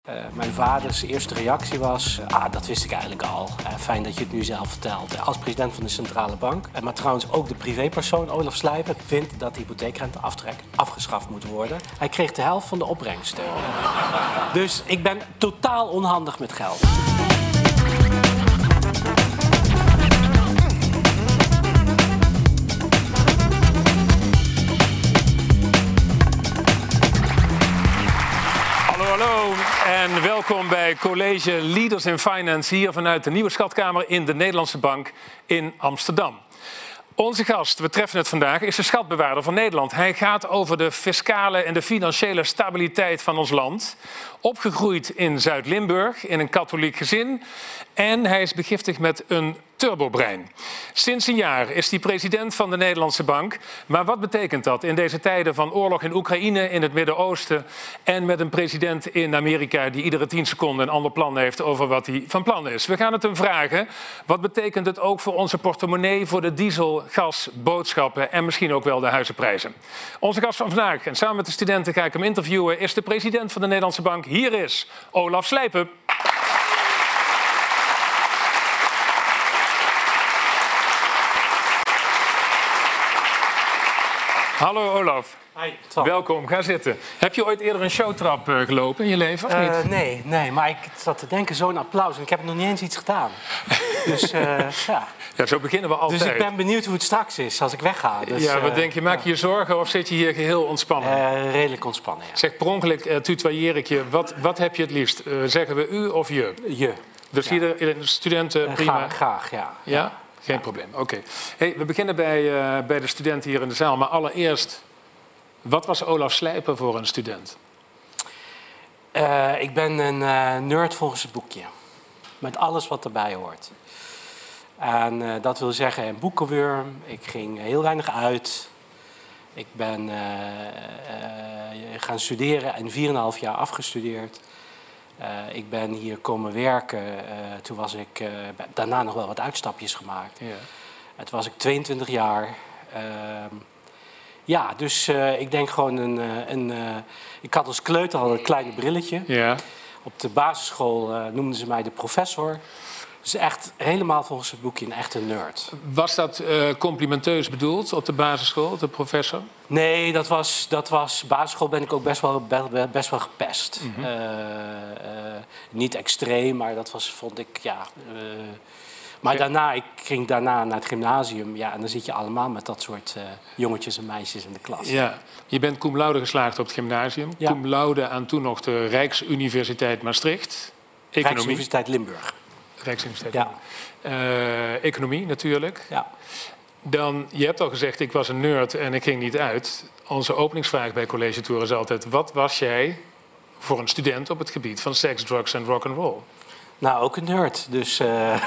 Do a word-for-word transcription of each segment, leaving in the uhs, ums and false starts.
Uh, mijn vaders eerste reactie was, uh, ah, dat wist ik eigenlijk al. Uh, fijn dat je het nu zelf vertelt. Uh, als president van de Centrale Bank, uh, maar trouwens ook de privépersoon Olaf Slijper, vindt dat de hypotheekrenteaftrek afgeschaft moet worden. Hij kreeg de helft van de opbrengsten. Uh, dus ik ben totaal onhandig met geld. Hallo en welkom bij College Leaders in Finance hier vanuit de Nieuwe Schatkamer in de Nederlandse Bank in Amsterdam. Onze gast, we treffen het vandaag, is de schatbewaarder van Nederland. Hij gaat over de fiscale en de financiële stabiliteit van ons land. Opgegroeid in Zuid-Limburg, in een katholiek gezin. En hij is begiftigd met een turbobrein. Sinds een jaar is hij president van de Nederlandse Bank. Maar wat betekent dat in deze tijden van oorlog in Oekraïne, in het Midden-Oosten en met een president in Amerika die iedere tien seconden een ander plan heeft over wat hij van plan is? We gaan het hem vragen. Wat betekent het ook voor onze portemonnee, voor de diesel, gas, boodschappen en misschien ook wel de huizenprijzen? Onze gast van vandaag, en samen met de studenten ga ik hem interviewen, is de president van de Nederlandse Bank. Hier is Olaf Slijper. Hallo Olaf. Hi, welkom, ga zitten. Heb je ooit eerder een showtrap uh, gelopen in je leven? Of niet? Uh, nee, nee, maar ik zat te denken, zo'n applaus en ik heb nog niet eens iets gedaan. Dus uh, ja. Ja, zo beginnen we altijd. Dus ik ben benieuwd hoe het straks is als ik wegga. Dus, ja, wat uh, denk je? Maak je je zorgen of zit je hier geheel ontspannen? Uh, redelijk ontspannen, ja. Zeg, per ongeluk uh, tutoieer ik je. Wat, wat heb je het liefst? Uh, zeggen we u of je? Je. Dus ja. hier de studenten uh, prima? Graag, graag ja. Ja? ja? Geen ja. probleem, oké. Okay. Hey, we beginnen bij, uh, bij de studenten hier in de zaal. Maar allereerst, wat was Olaf Slijper voor een student? Uh, ik ben een uh, nerd volgens het boekje. Met alles wat erbij hoort. En uh, dat wil zeggen een boekenwurm. Ik ging heel weinig uit. Ik ben uh, uh, gaan studeren en vier en een half jaar afgestudeerd. Uh, ik ben hier komen werken. Uh, toen was ik uh, daarna nog wel wat uitstapjes gemaakt. Ja. Het was ik tweeëntwintig jaar. Uh, ja, dus uh, ik denk gewoon een... een uh, ik had als kleuter al een kleine brilletje. Ja. Op de basisschool uh, noemden ze mij de professor. Dus echt helemaal volgens het boekje een echte nerd. Was dat uh, complimenteus bedoeld op de basisschool, de professor? Nee, dat was, dat was... Basisschool ben ik ook best wel, best wel gepest. Mm-hmm. uh, uh, niet extreem, maar dat was, vond ik, ja... Uh, maar daarna, ik ging daarna naar het gymnasium. Ja, en dan zit je allemaal met dat soort uh, jongetjes en meisjes in de klas. Ja, je bent cum laude geslaagd op het gymnasium. Ja. Cum laude aan toen nog de Rijksuniversiteit Maastricht. Economie. Rijksuniversiteit Limburg. Rijksuniversiteit ja. uh, Economie natuurlijk. Ja. Dan, je hebt al gezegd, ik was een nerd en ik ging niet uit. Onze openingsvraag bij College Tour is altijd... wat was jij voor een student op het gebied van seks, drugs en rock'n'roll? Nou, ook een nerd. Dus, uh,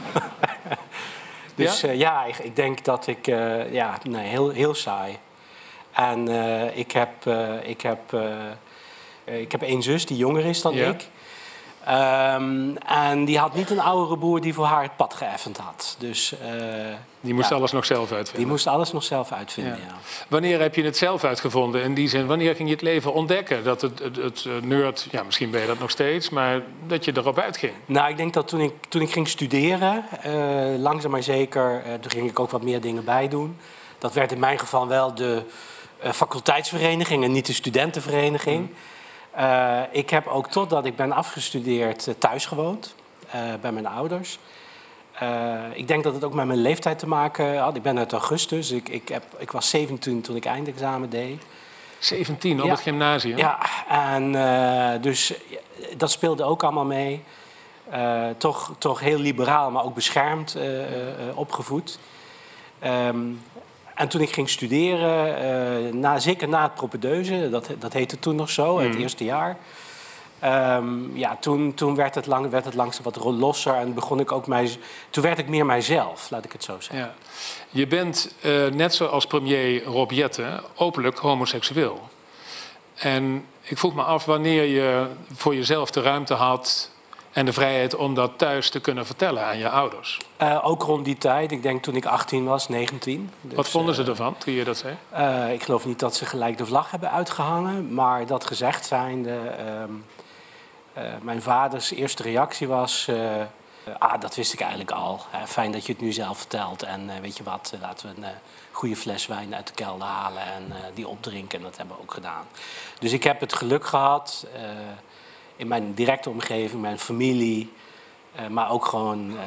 dus ja, uh, ja ik, ik denk dat ik... Uh, ja, nee, heel, heel saai. En uh, ik heb, uh, ik, heb, uh, ik heb één zus die jonger is dan ja. ik. Um, en die had niet een oudere broer die voor haar het pad geëffend had. Dus, uh, die moest ja, alles nog zelf uitvinden? Die moest alles nog zelf uitvinden, ja. ja. Wanneer heb je het zelf uitgevonden? In die zin, wanneer ging je het leven ontdekken? Dat het, het, het nerd, ja, misschien ben je dat nog steeds, maar dat je erop uitging? Nou, ik denk dat toen ik, toen ik ging studeren, uh, langzaam maar zeker, uh, toen ging ik ook wat meer dingen bij doen. Dat werd in mijn geval wel de uh, faculteitsvereniging en niet de studentenvereniging. Mm. Uh, ik heb ook totdat ik ben afgestudeerd uh, thuis gewoond, uh, bij mijn ouders. Uh, ik denk dat het ook met mijn leeftijd te maken had. Ik ben uit augustus, ik, ik, heb, ik was zeventien toen ik eindexamen deed. zeventien op ja. het gymnasium? Ja, en uh, dus dat speelde ook allemaal mee. Uh, toch, toch heel liberaal, maar ook beschermd uh, uh, opgevoed. Um, En toen ik ging studeren, uh, na, zeker na het propedeuse, dat, dat heette toen nog zo, mm. het eerste jaar. Um, ja, toen, toen werd, het lang, werd het langzaam wat losser en begon ik ook mij, toen werd ik meer mijzelf, laat ik het zo zeggen. Ja. Je bent, uh, net zoals premier Rob Jetten, openlijk homoseksueel. En ik vroeg me af wanneer je voor jezelf de ruimte had en de vrijheid om dat thuis te kunnen vertellen aan je ouders. Uh, ook rond die tijd, ik denk toen ik achttien was, negentien. Dus, wat vonden ze uh, ervan toen je dat zei? Uh, ik geloof niet dat ze gelijk de vlag hebben uitgehangen, maar dat gezegd zijnde... Um, Uh, mijn vaders eerste reactie was... Uh, ah, dat wist ik eigenlijk al. Uh, fijn dat je het nu zelf vertelt. En uh, weet je wat, uh, laten we een uh, goede fles wijn uit de kelder halen... en uh, die opdrinken. En dat hebben we ook gedaan. Dus ik heb het geluk gehad... Uh, in mijn directe omgeving, mijn familie... Uh, maar ook gewoon uh,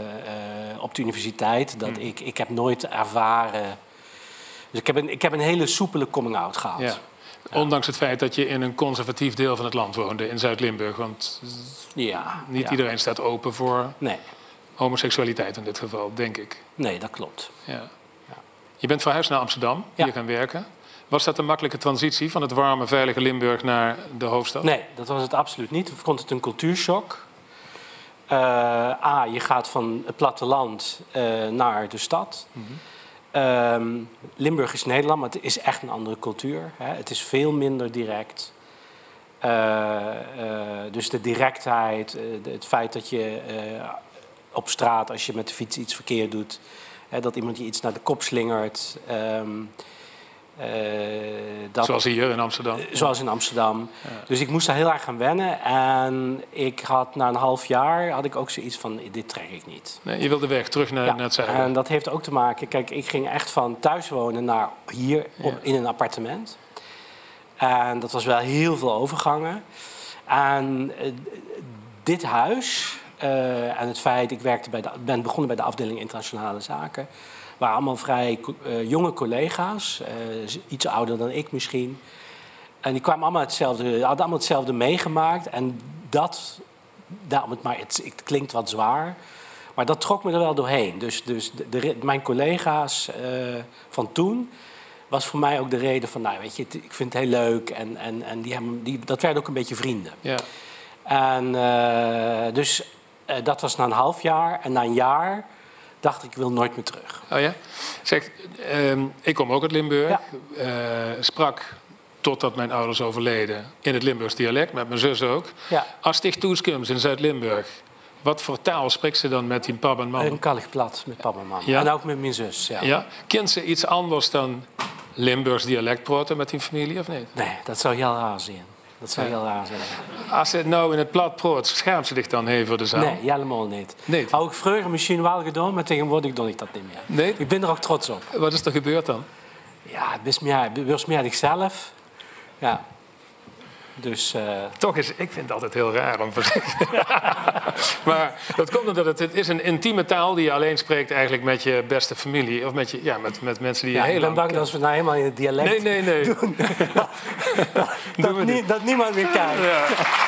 uh, op de universiteit... dat mm. ik, ik heb nooit ervaren... Dus ik heb een, ik heb een hele soepele coming-out gehad. Ja. Ondanks het feit dat je in een conservatief deel van het land woonde, in Zuid-Limburg. Want ja, niet ja. iedereen staat open voor nee. homoseksualiteit in dit geval, denk ik. Nee, dat klopt. Ja. Ja. Je bent verhuisd naar Amsterdam, hier ja. gaan werken. Was dat een makkelijke transitie van het warme, veilige Limburg naar de hoofdstad? Nee, dat was het absoluut niet. Ik vond het een cultuurshock. Uh, A, je gaat van het platteland uh, naar de stad. Mm-hmm. Um, Limburg is Nederland, maar het is echt een andere cultuur. Hè. Het is veel minder direct. Uh, uh, dus de directheid, uh, de, het feit dat je uh, op straat, als je met de fiets iets verkeerd doet... Hè, dat iemand je iets naar de kop slingert... Um, Uh, dat, zoals hier in Amsterdam. Uh, zoals in Amsterdam. Ja. Dus ik moest daar heel erg gaan wennen. En ik had na een half jaar had ik ook zoiets van, dit trek ik niet. Nee, je wilde weg, terug naar, ja, naar het zuiden. En dat heeft ook te maken... Kijk, ik ging echt van thuis wonen naar hier op, ja. in een appartement. En dat was wel heel veel overgangen. En uh, dit huis... Uh, en het feit, ik werkte bij de, ben begonnen bij de afdeling internationale zaken... waren allemaal vrij uh, jonge collega's, uh, iets ouder dan ik misschien. En die kwamen allemaal hetzelfde, hadden allemaal hetzelfde meegemaakt. En dat, daarom het, maar het, het klinkt wat zwaar, maar dat trok me er wel doorheen. Dus, dus de, de, mijn collega's uh, van toen was voor mij ook de reden van, nou weet je, ik vind het heel leuk. En, en, en die hebben, die, dat werden ook een beetje vrienden. Ja. En uh, dus uh, dat was na een half jaar. En na een jaar... dacht ik, ik wil nooit meer terug. Oh ja? Zeg, uh, ik kom ook uit Limburg. Ja. Uh, sprak, totdat mijn ouders overleden, in het Limburgs dialect, met mijn zus ook. Ja. Als dich toeskums in Zuid-Limburg, wat voor taal spreekt ze dan met die pap en mam? Een kallig plat met pap en mam. Ja? En ook met mijn zus, ja. ja. Kent ze iets anders dan Limburgs dialect praten met die familie, of niet? Nee, dat zou heel raar zijn. Dat zou ja. heel raar zijn. Als ze nou in het plat praat, schaamt ze zich dan even voor de zaal? Nee, helemaal niet. Nee. Hou ik vroeger misschien wel gedaan, maar tegenwoordig doe ik dat niet meer. Nee? Ik ben er ook trots op. Wat is er gebeurd dan? Ja, het is meer, het meer ikzelf. Ja. Dus, uh... Toch is, ik vind het altijd heel raar om te zeggen. Maar dat komt omdat het, het is een intieme taal die je alleen spreekt eigenlijk met je beste familie. Of met, je, ja, met, met mensen die je ja, heel ik ben lang bang dat als we nou helemaal in het dialect nee, nee, nee. doen. dat, dat, dat, nie, dat niemand meer kijkt. Ja.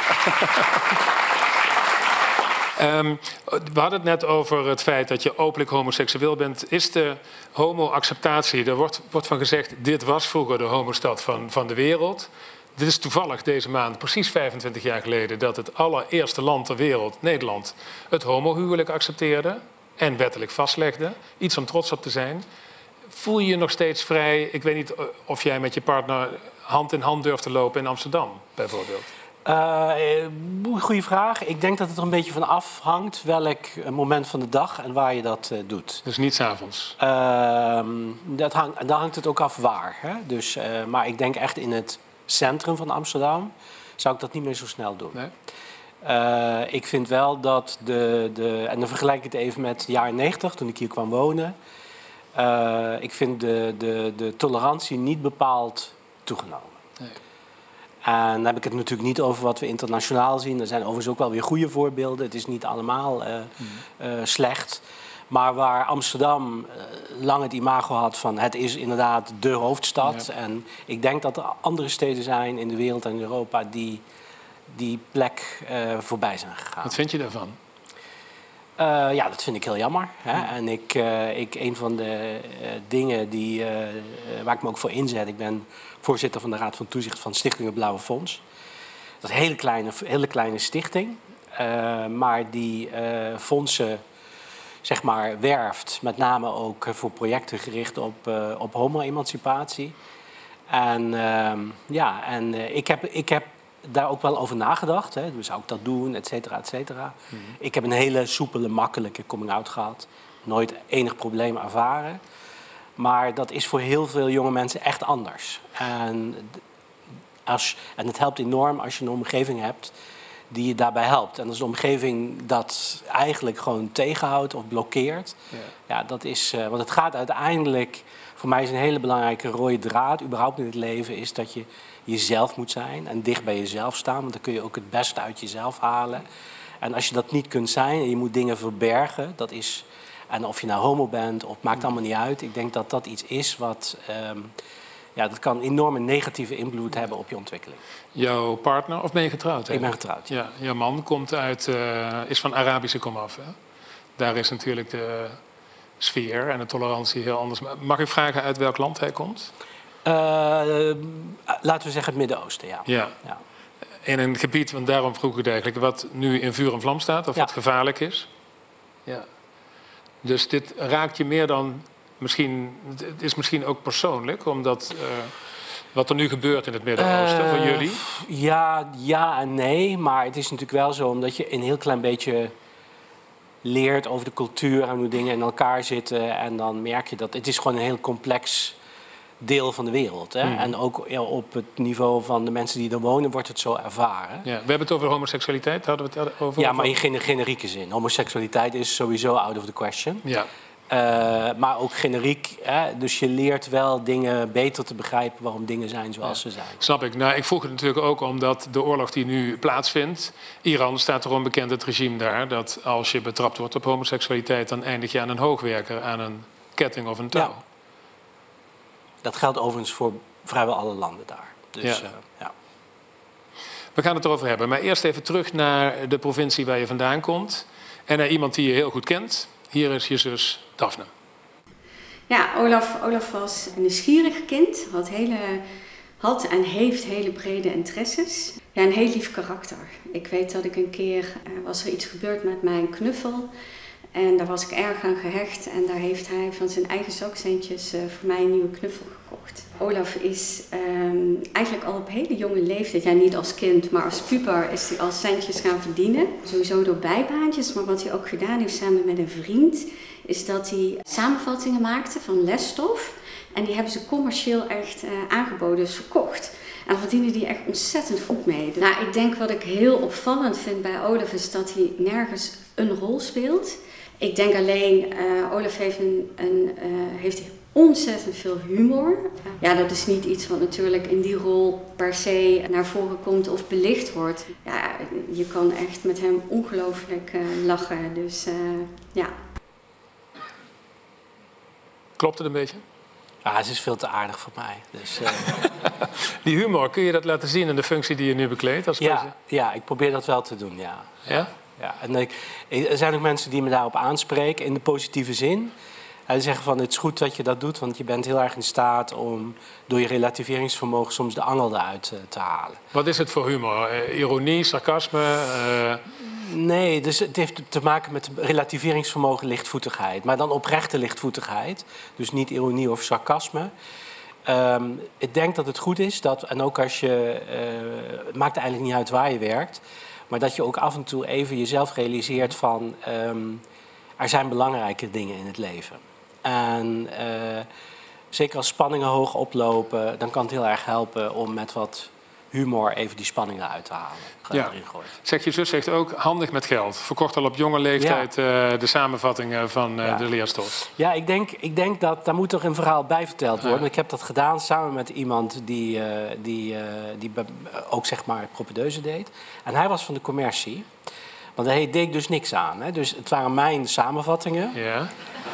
Um, we hadden het net over het feit dat je openlijk homoseksueel bent. Is de homo-acceptatie, er wordt, wordt van gezegd, dit was vroeger de homostad van, van de wereld. Dit is toevallig deze maand, precies vijfentwintig jaar geleden, dat het allereerste land ter wereld, Nederland, het homohuwelijk accepteerde en wettelijk vastlegde. Iets om trots op te zijn. Voel je je nog steeds vrij? Ik weet niet of jij met je partner hand in hand durft te lopen in Amsterdam, bijvoorbeeld. Uh, goeie vraag. Ik denk dat het er een beetje van afhangt welk moment van de dag en waar je dat uh, doet. Dus niet 's avonds? Uh, dat hang, daar hangt het ook af waar. Hè? Dus, uh, maar ik denk echt in het centrum van Amsterdam zou ik dat niet meer zo snel doen. Nee? Uh, ik vind wel dat de, de... En dan vergelijk ik het even met de jaren negentig, toen ik hier kwam wonen. Uh, ik vind de, de, de tolerantie niet bepaald toegenomen. Nee. En dan heb ik het natuurlijk niet over wat we internationaal zien. Er zijn overigens ook wel weer goede voorbeelden. Het is niet allemaal uh, mm. uh, slecht. Maar waar Amsterdam uh, lang het imago had van het is inderdaad de hoofdstad. Ja. En ik denk dat er andere steden zijn in de wereld en in Europa die die plek uh, voorbij zijn gegaan. Wat vind je daarvan? Uh, ja, dat vind ik heel jammer. Hè? Ja. En ik, uh, ik, een van de uh, dingen die, uh, waar ik me ook voor inzet... ik ben voorzitter van de Raad van Toezicht van Stichting Het Blauwe Fonds. Dat is een hele kleine, hele kleine stichting. Uh, maar die uh, fondsen zeg maar, werft, met name ook voor projecten gericht op, uh, op homo-emancipatie. En, uh, ja, en uh, ik, heb, ik heb daar ook wel over nagedacht. Hè. Dus zou ik dat doen, et cetera, et cetera. Mm-hmm. Ik heb een hele soepele, makkelijke coming-out gehad. Nooit enig probleem ervaren. Maar dat is voor heel veel jonge mensen echt anders. En, als, en het helpt enorm als je een omgeving hebt die je daarbij helpt. En als de omgeving dat eigenlijk gewoon tegenhoudt of blokkeert... Ja, ja dat is... Uh, want het gaat uiteindelijk... Voor mij is een hele belangrijke rode draad... überhaupt in het leven... is dat je jezelf moet zijn... en dicht bij jezelf staan. Want dan kun je ook het beste uit jezelf halen. En als je dat niet kunt zijn... en je moet dingen verbergen... dat is... En of je nou homo bent, of maakt allemaal niet uit. Ik denk dat dat iets is wat... Um, ja, dat kan een enorme negatieve invloed hebben op je ontwikkeling. Jouw partner, of ben je getrouwd? Hè? Ik ben getrouwd. Ja, jouw man komt uit, uh, is van Arabische komaf. Hè? Daar is natuurlijk de sfeer en de tolerantie heel anders. Mag ik vragen uit welk land hij komt? Uh, laten we zeggen het Midden-Oosten, ja. ja. ja. In een gebied, want daarom vroeg ik het eigenlijk... wat nu in vuur en vlam staat, of ja. wat gevaarlijk is. Ja. Dus dit raakt je meer dan... Misschien, het is misschien ook persoonlijk, omdat... Uh, wat er nu gebeurt in het Midden-Oosten, uh, voor jullie? Ja, ja en nee. Maar het is natuurlijk wel zo, omdat je een heel klein beetje... leert over de cultuur en hoe dingen in elkaar zitten. En dan merk je dat... Het is gewoon een heel complex deel van de wereld. Hè? Mm. En ook ja, op het niveau van de mensen die er wonen... wordt het zo ervaren. Ja, we hebben het over homoseksualiteit. Hadden we het over? Ja, maar in geen generieke zin. Homoseksualiteit is sowieso out of the question. Ja. Uh, maar ook generiek. Hè? Dus je leert wel dingen beter te begrijpen... waarom dingen zijn zoals ja. ze zijn. Snap ik. Nou, ik vroeg het natuurlijk ook omdat de oorlog die nu plaatsvindt... Iran staat erom bekend, het regime daar... dat als je betrapt wordt op homoseksualiteit... dan eindig je aan een hoogwerker, aan een ketting of een touw. Ja. Dat geldt overigens voor vrijwel alle landen daar. Dus, ja. Uh, ja. We gaan het erover hebben. Maar eerst even terug naar de provincie waar je vandaan komt... en naar iemand die je heel goed kent... Hier is je zus Daphne. Ja, Olaf, Olaf was een nieuwsgierig kind. Had, hele, had en heeft hele brede interesses. Ja, een heel lief karakter. Ik weet dat ik een keer... Uh, was er iets gebeurd met mijn knuffel. En daar was ik erg aan gehecht. En daar heeft hij van zijn eigen zakcentjes uh, voor mij een nieuwe knuffel gekocht. Olaf is um, eigenlijk al op hele jonge leeftijd... Ja, niet als kind, maar als puber is hij al centjes gaan verdienen. Sowieso door bijbaantjes. Maar wat hij ook gedaan heeft samen met een vriend... is dat hij samenvattingen maakte van lesstof. En die hebben ze commercieel echt uh, aangeboden, dus verkocht. En daar verdienen die echt ontzettend goed mee. Nou, ik denk wat ik heel opvallend vind bij Olaf... is dat hij nergens een rol speelt... Ik denk alleen, uh, Olaf heeft, een, een, uh, heeft ontzettend veel humor. Ja, dat is niet iets wat natuurlijk in die rol per se naar voren komt of belicht wordt. Ja, je kan echt met hem ongelooflijk uh, lachen, dus uh, ja. Klopt het een beetje? Ja, ze is veel te aardig voor mij. Dus, uh... Die humor, kun je dat laten zien in de functie die je nu bekleedt als president? Ja, ja, ik probeer dat wel te doen, ja. Ja? Ja, en ik, er zijn ook mensen die me daarop aanspreken in de positieve zin. En die zeggen van het is goed dat je dat doet, want je bent heel erg in staat om door je relativeringsvermogen soms de angel eruit uh, te halen. Wat is het voor humor? Uh, ironie, sarcasme? Uh... Nee, dus het heeft te maken met relativeringsvermogen, lichtvoetigheid. Maar dan oprechte lichtvoetigheid, dus niet ironie of sarcasme. Um, ik denk dat het goed is dat, en ook als je, uh, het maakt eigenlijk niet uit waar je werkt... maar dat je ook af en toe even jezelf realiseert van... Um, er zijn belangrijke dingen in het leven. En uh, zeker als spanningen hoog oplopen... dan kan het heel erg helpen om met wat humor even die spanningen uit te halen. Ja. Zeg, je zus zegt ook handig met geld. Verkocht al op jonge leeftijd ja. uh, de samenvattingen van uh, ja. de leerstof. Ja, ik denk, ik denk dat daar moet toch een verhaal bij verteld worden. Ja. Ik heb dat gedaan samen met iemand die, uh, die, uh, die uh, ook zeg maar propedeuse deed. En hij was van de commercie. Want daar deed ik dus niks aan. Hè. Dus het waren mijn samenvattingen. Ja.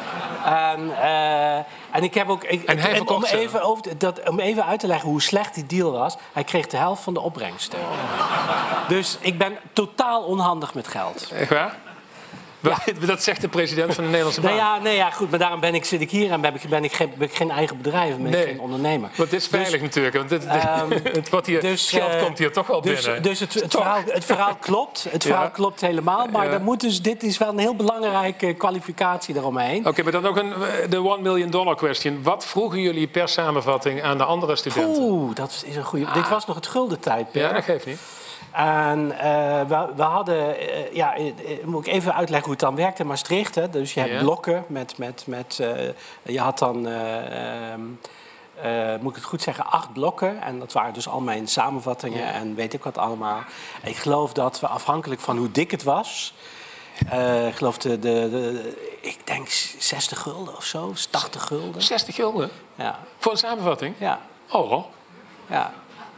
En, uh, en ik heb ook. Ik, en hij en om, even over, dat, om even uit te leggen hoe slecht die deal was. Hij kreeg de helft van de opbrengsten. Oh. Dus ik ben totaal onhandig met geld. Echt waar? Ja. Dat zegt de president van de Nederlandse Bank. Nee, ja, nee, ja, goed, maar daarom ben ik, zit ik hier en ben ik, ben ik, geen, ben ik geen eigen bedrijf, ben nee. ik geen ondernemer. Want dit is veilig dus, natuurlijk, want dit, um, het, wat hier, dus, geld uh, komt hier toch wel dus, binnen. Dus het, het, verhaal, het verhaal klopt, het verhaal ja. klopt helemaal, maar ja. er moet dus, dit is wel een heel belangrijke kwalificatie eromheen. Oké, okay, maar dan ook een, de one million dollar question. Wat vroegen jullie per samenvatting aan de andere studenten? Oeh, dat is een goede. Ah. Dit was nog het gulden tijdperk. Ja, dat geeft niet. En uh, we, we hadden, uh, ja, uh, moet ik even uitleggen hoe het dan werkt in Maastricht. Hè? Dus je hebt ja. blokken met, met, met uh, je had dan uh, um, uh, moet ik het goed zeggen, acht blokken. En dat waren dus al mijn samenvattingen ja. en weet ik wat allemaal. Ik geloof dat we afhankelijk van hoe dik het was... Uh, ik geloof de, de, de, ik denk zestig gulden of zo, tachtig gulden. zestig gulden? Ja. Voor een samenvatting? Ja. Oh. Ja.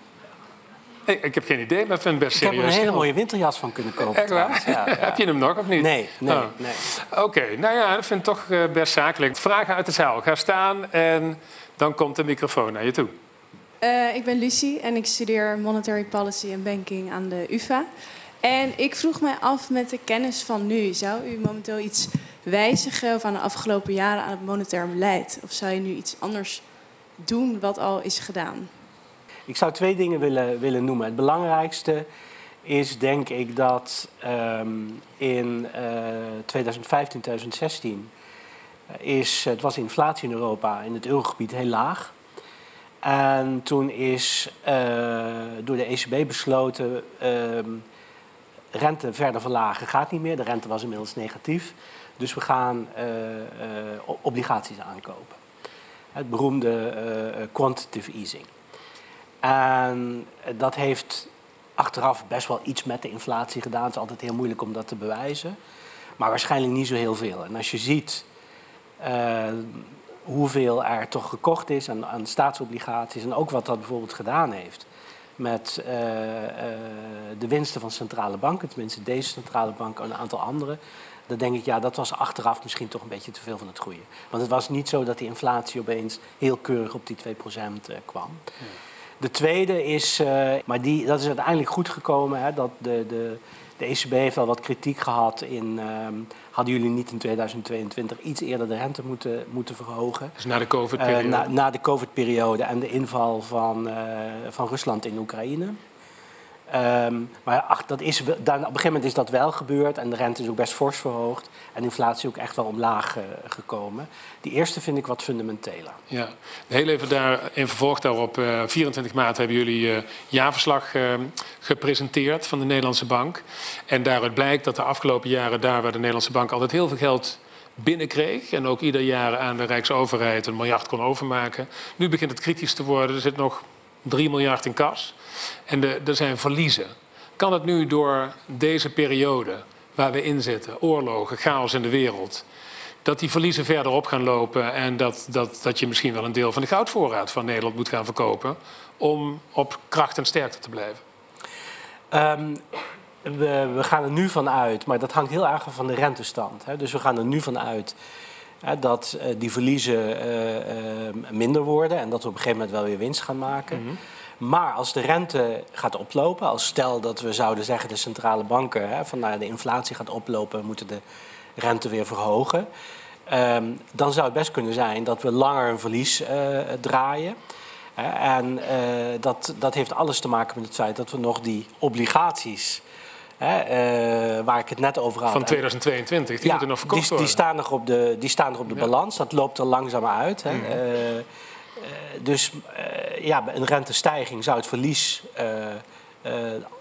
Ik, ik heb geen idee, maar ik vind het best serieus. Ik heb er een hele mooie winterjas van kunnen kopen. Echt waar? Ja, ja. Heb je hem nog of niet? Nee, nee, oh. nee. Oké, okay, nou ja, dat vind ik toch uh, best zakelijk. Vragen uit de zaal. Ga staan en dan komt de microfoon naar je toe. Uh, ik ben Lucie en ik studeer Monetary Policy en Banking aan de U vA. En ik vroeg mij af met de kennis van nu, zou u momenteel iets wijzigen of aan de afgelopen jaren aan het monetair beleid? Of zou je nu iets anders doen wat al is gedaan? Ik zou twee dingen willen, willen noemen. Het belangrijkste is denk ik dat um, in uh, twintig vijftien, twintig zestien is, het was inflatie in Europa in het eurogebied heel laag. En toen is uh, door de E C B besloten... Uh, rente verder verlagen gaat niet meer. De rente was inmiddels negatief. Dus we gaan uh, uh, obligaties aankopen. Het beroemde uh, quantitative easing. En dat heeft achteraf best wel iets met de inflatie gedaan. Het is altijd heel moeilijk om dat te bewijzen. Maar waarschijnlijk niet zo heel veel. En als je ziet uh, hoeveel er toch gekocht is aan, aan staatsobligaties... en ook wat dat bijvoorbeeld gedaan heeft... met uh, uh, de winsten van centrale banken, tenminste deze centrale bank en een aantal andere... dan denk ik, ja, dat was achteraf misschien toch een beetje te veel van het goede. Want het was niet zo dat die inflatie opeens heel keurig op die twee procent uh, kwam. Ja. De tweede is, uh, maar die, dat is uiteindelijk goed gekomen... Hè, dat de, de, de E C B heeft al wat kritiek gehad in... Um, hadden jullie niet in tweeduizend tweeëntwintig iets eerder de rente moeten, moeten verhogen? Dus na de COVID-periode? Uh, na, na de COVID-periode en de inval van, uh, van Rusland in Oekraïne. Um, maar ach, dat is, dan, op een gegeven moment is dat wel gebeurd... en de rente is ook best fors verhoogd... en inflatie ook echt wel omlaag uh, gekomen. Die eerste vind ik wat fundamenteler. Ja, heel even daar in vervolg daarop. Uh, vierentwintig maart hebben jullie uh, jaarverslag uh, gepresenteerd van de Nederlandse Bank. En daaruit blijkt dat de afgelopen jaren... daar waar de Nederlandse Bank altijd heel veel geld binnenkreeg... en ook ieder jaar aan de Rijksoverheid een miljard kon overmaken... nu begint het kritisch te worden. Er zit nog drie miljard in kas... En de, er zijn verliezen. Kan het nu door deze periode waar we in zitten, oorlogen, chaos in de wereld, dat die verliezen verder op gaan lopen en dat, dat, dat je misschien wel een deel van de goudvoorraad van Nederland moet gaan verkopen om op kracht en sterkte te blijven? Um, we, we gaan er nu van uit, maar dat hangt heel erg af van de rentestand. Hè. Dus we gaan er nu van uit hè, dat uh, die verliezen uh, uh, minder worden en dat we op een gegeven moment wel weer winst gaan maken. Mm-hmm. Maar als de rente gaat oplopen, als stel dat we zouden zeggen de centrale banken... Hè, van nou, de inflatie gaat oplopen, we moeten de rente weer verhogen... Um, dan zou het best kunnen zijn dat we langer een verlies uh, draaien. Uh, en uh, dat, dat heeft alles te maken met het feit dat we nog die obligaties... Hè, uh, waar ik het net over had... Van tweeduizend tweeëntwintig, die ja, moeten nog verkocht die, worden. Die staan nog op de, die staan nog op de ja. balans, dat loopt er langzaam uit. Hè. Mm-hmm. Uh, Uh, dus uh, ja, een rentestijging zou het verlies uh, uh,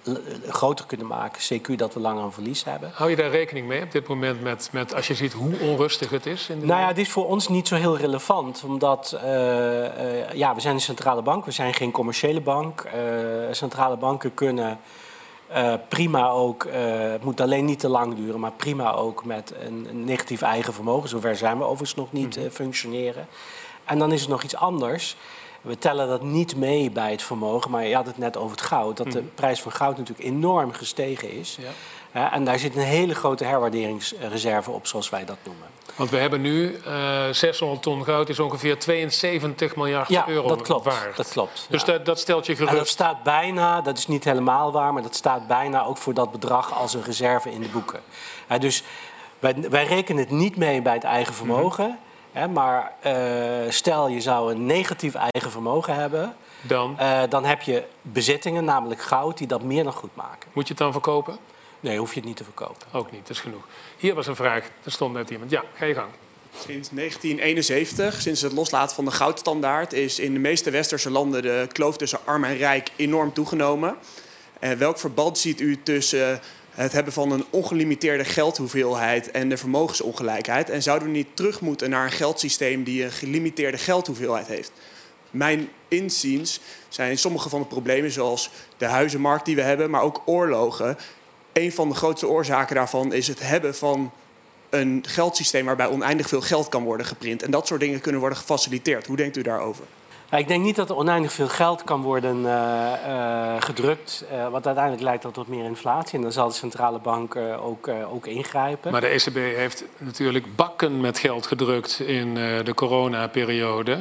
groter kunnen maken. C Q dat we langer een verlies hebben. Hou je daar rekening mee op dit moment met, met als je ziet hoe onrustig het is? In de nou ja, dit is voor ons niet zo heel relevant. Omdat uh, uh, ja, we zijn een centrale bank, we zijn geen commerciële bank. Uh, centrale banken kunnen uh, prima ook, uh, het moet alleen niet te lang duren... maar prima ook met een, een negatief eigen vermogen. Zover zijn we overigens nog niet uh, functioneren. En dan is het nog iets anders. We tellen dat niet mee bij het vermogen, maar je had het net over het goud. Dat de prijs van goud natuurlijk enorm gestegen is. Ja. Uh, en daar zit een hele grote herwaarderingsreserve op, zoals wij dat noemen. Want we hebben nu uh, zeshonderd ton goud, is ongeveer tweeënzeventig miljard ja, euro dat klopt, waard. dat klopt. Dus ja. dat, dat stelt je gerust. En dat staat bijna, dat is niet helemaal waar, maar dat staat bijna ook voor dat bedrag als een reserve in de boeken. Uh, dus wij, wij rekenen het niet mee bij het eigen vermogen... Mm-hmm. He, maar uh, stel je zou een negatief eigen vermogen hebben... Dan? Uh, dan heb je bezittingen, namelijk goud, die dat meer dan goed maken. Moet je het dan verkopen? Nee, hoef je het niet te verkopen. Ook niet, dat is genoeg. Hier was een vraag, er stond net iemand. Ja, ga je gang. Sinds negentien eenenzeventig, sinds het loslaten van de goudstandaard... is in de meeste westerse landen de kloof tussen arm en rijk enorm toegenomen. Uh, welk verband ziet u tussen... Uh, het hebben van een ongelimiteerde geldhoeveelheid en de vermogensongelijkheid? En zouden we niet terug moeten naar een geldsysteem die een gelimiteerde geldhoeveelheid heeft? mijn inziens zijn sommige van de problemen, zoals de huizenmarkt die we hebben, maar ook oorlogen. Een van de grootste oorzaken daarvan is het hebben van een geldsysteem waarbij oneindig veel geld kan worden geprint. En dat soort dingen kunnen worden gefaciliteerd. Hoe denkt u daarover? Ik denk niet dat er oneindig veel geld kan worden uh, uh, gedrukt, uh, wat uiteindelijk leidt tot meer inflatie. En dan zal de centrale bank uh, ook, uh, ook ingrijpen. Maar de E C B heeft natuurlijk bakken met geld gedrukt in uh, de coronaperiode.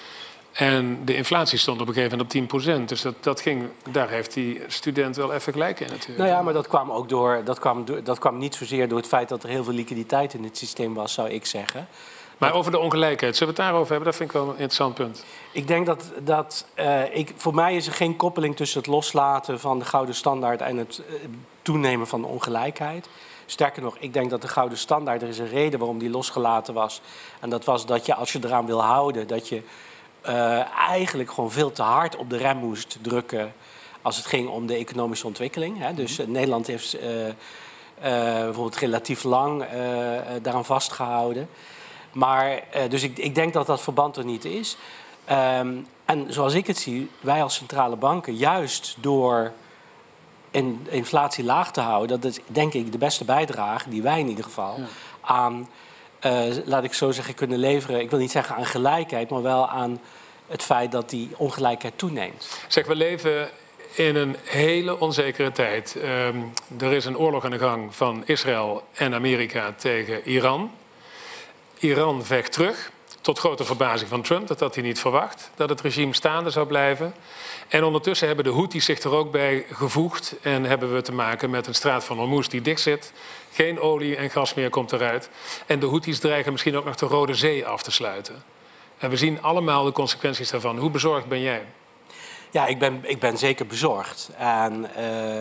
En de inflatie stond op een gegeven moment op tien procent. Dus dat, dat ging, daar heeft die student wel even gelijk in natuurlijk. Nou ja, maar dat kwam ook door, dat kwam, dat kwam niet zozeer door het feit dat er heel veel liquiditeit in het systeem was, zou ik zeggen. Maar over de ongelijkheid, zullen we het daarover hebben? Dat vind ik wel een interessant punt. Ik denk dat, dat uh, ik, voor mij is er geen koppeling tussen het loslaten van de gouden standaard en het uh, toenemen van de ongelijkheid. Sterker nog, ik denk dat de gouden standaard, er is een reden waarom die losgelaten was. En dat was dat je, als je eraan wil houden, dat je uh, eigenlijk gewoon veel te hard op de rem moest drukken als het ging om de economische ontwikkeling. Hè. Dus uh, Nederland heeft uh, uh, bijvoorbeeld relatief lang uh, uh, daaraan vastgehouden. Maar, uh, dus ik, ik denk dat dat verband er niet is. Um, en zoals ik het zie, wij als centrale banken, juist door in, inflatie laag te houden, dat is denk ik de beste bijdrage die wij in ieder geval ja. aan, uh, laat ik zo zeggen, kunnen leveren. Ik wil niet zeggen aan gelijkheid, maar wel aan het feit dat die ongelijkheid toeneemt. Zeg, we leven in een hele onzekere tijd. Um, er is een oorlog aan de gang van Israël en Amerika tegen Iran. Iran vecht terug, tot grote verbazing van Trump. Dat had hij niet verwacht, dat het regime staande zou blijven. En ondertussen hebben de Houthis zich er ook bij gevoegd. En hebben we te maken met een straat van Hormuz die dicht zit. Geen olie en gas meer komt eruit. En de Houthis dreigen misschien ook nog de Rode Zee af te sluiten. En we zien allemaal de consequenties daarvan. Hoe bezorgd ben jij? Ja, ik ben, ik ben zeker bezorgd. En uh,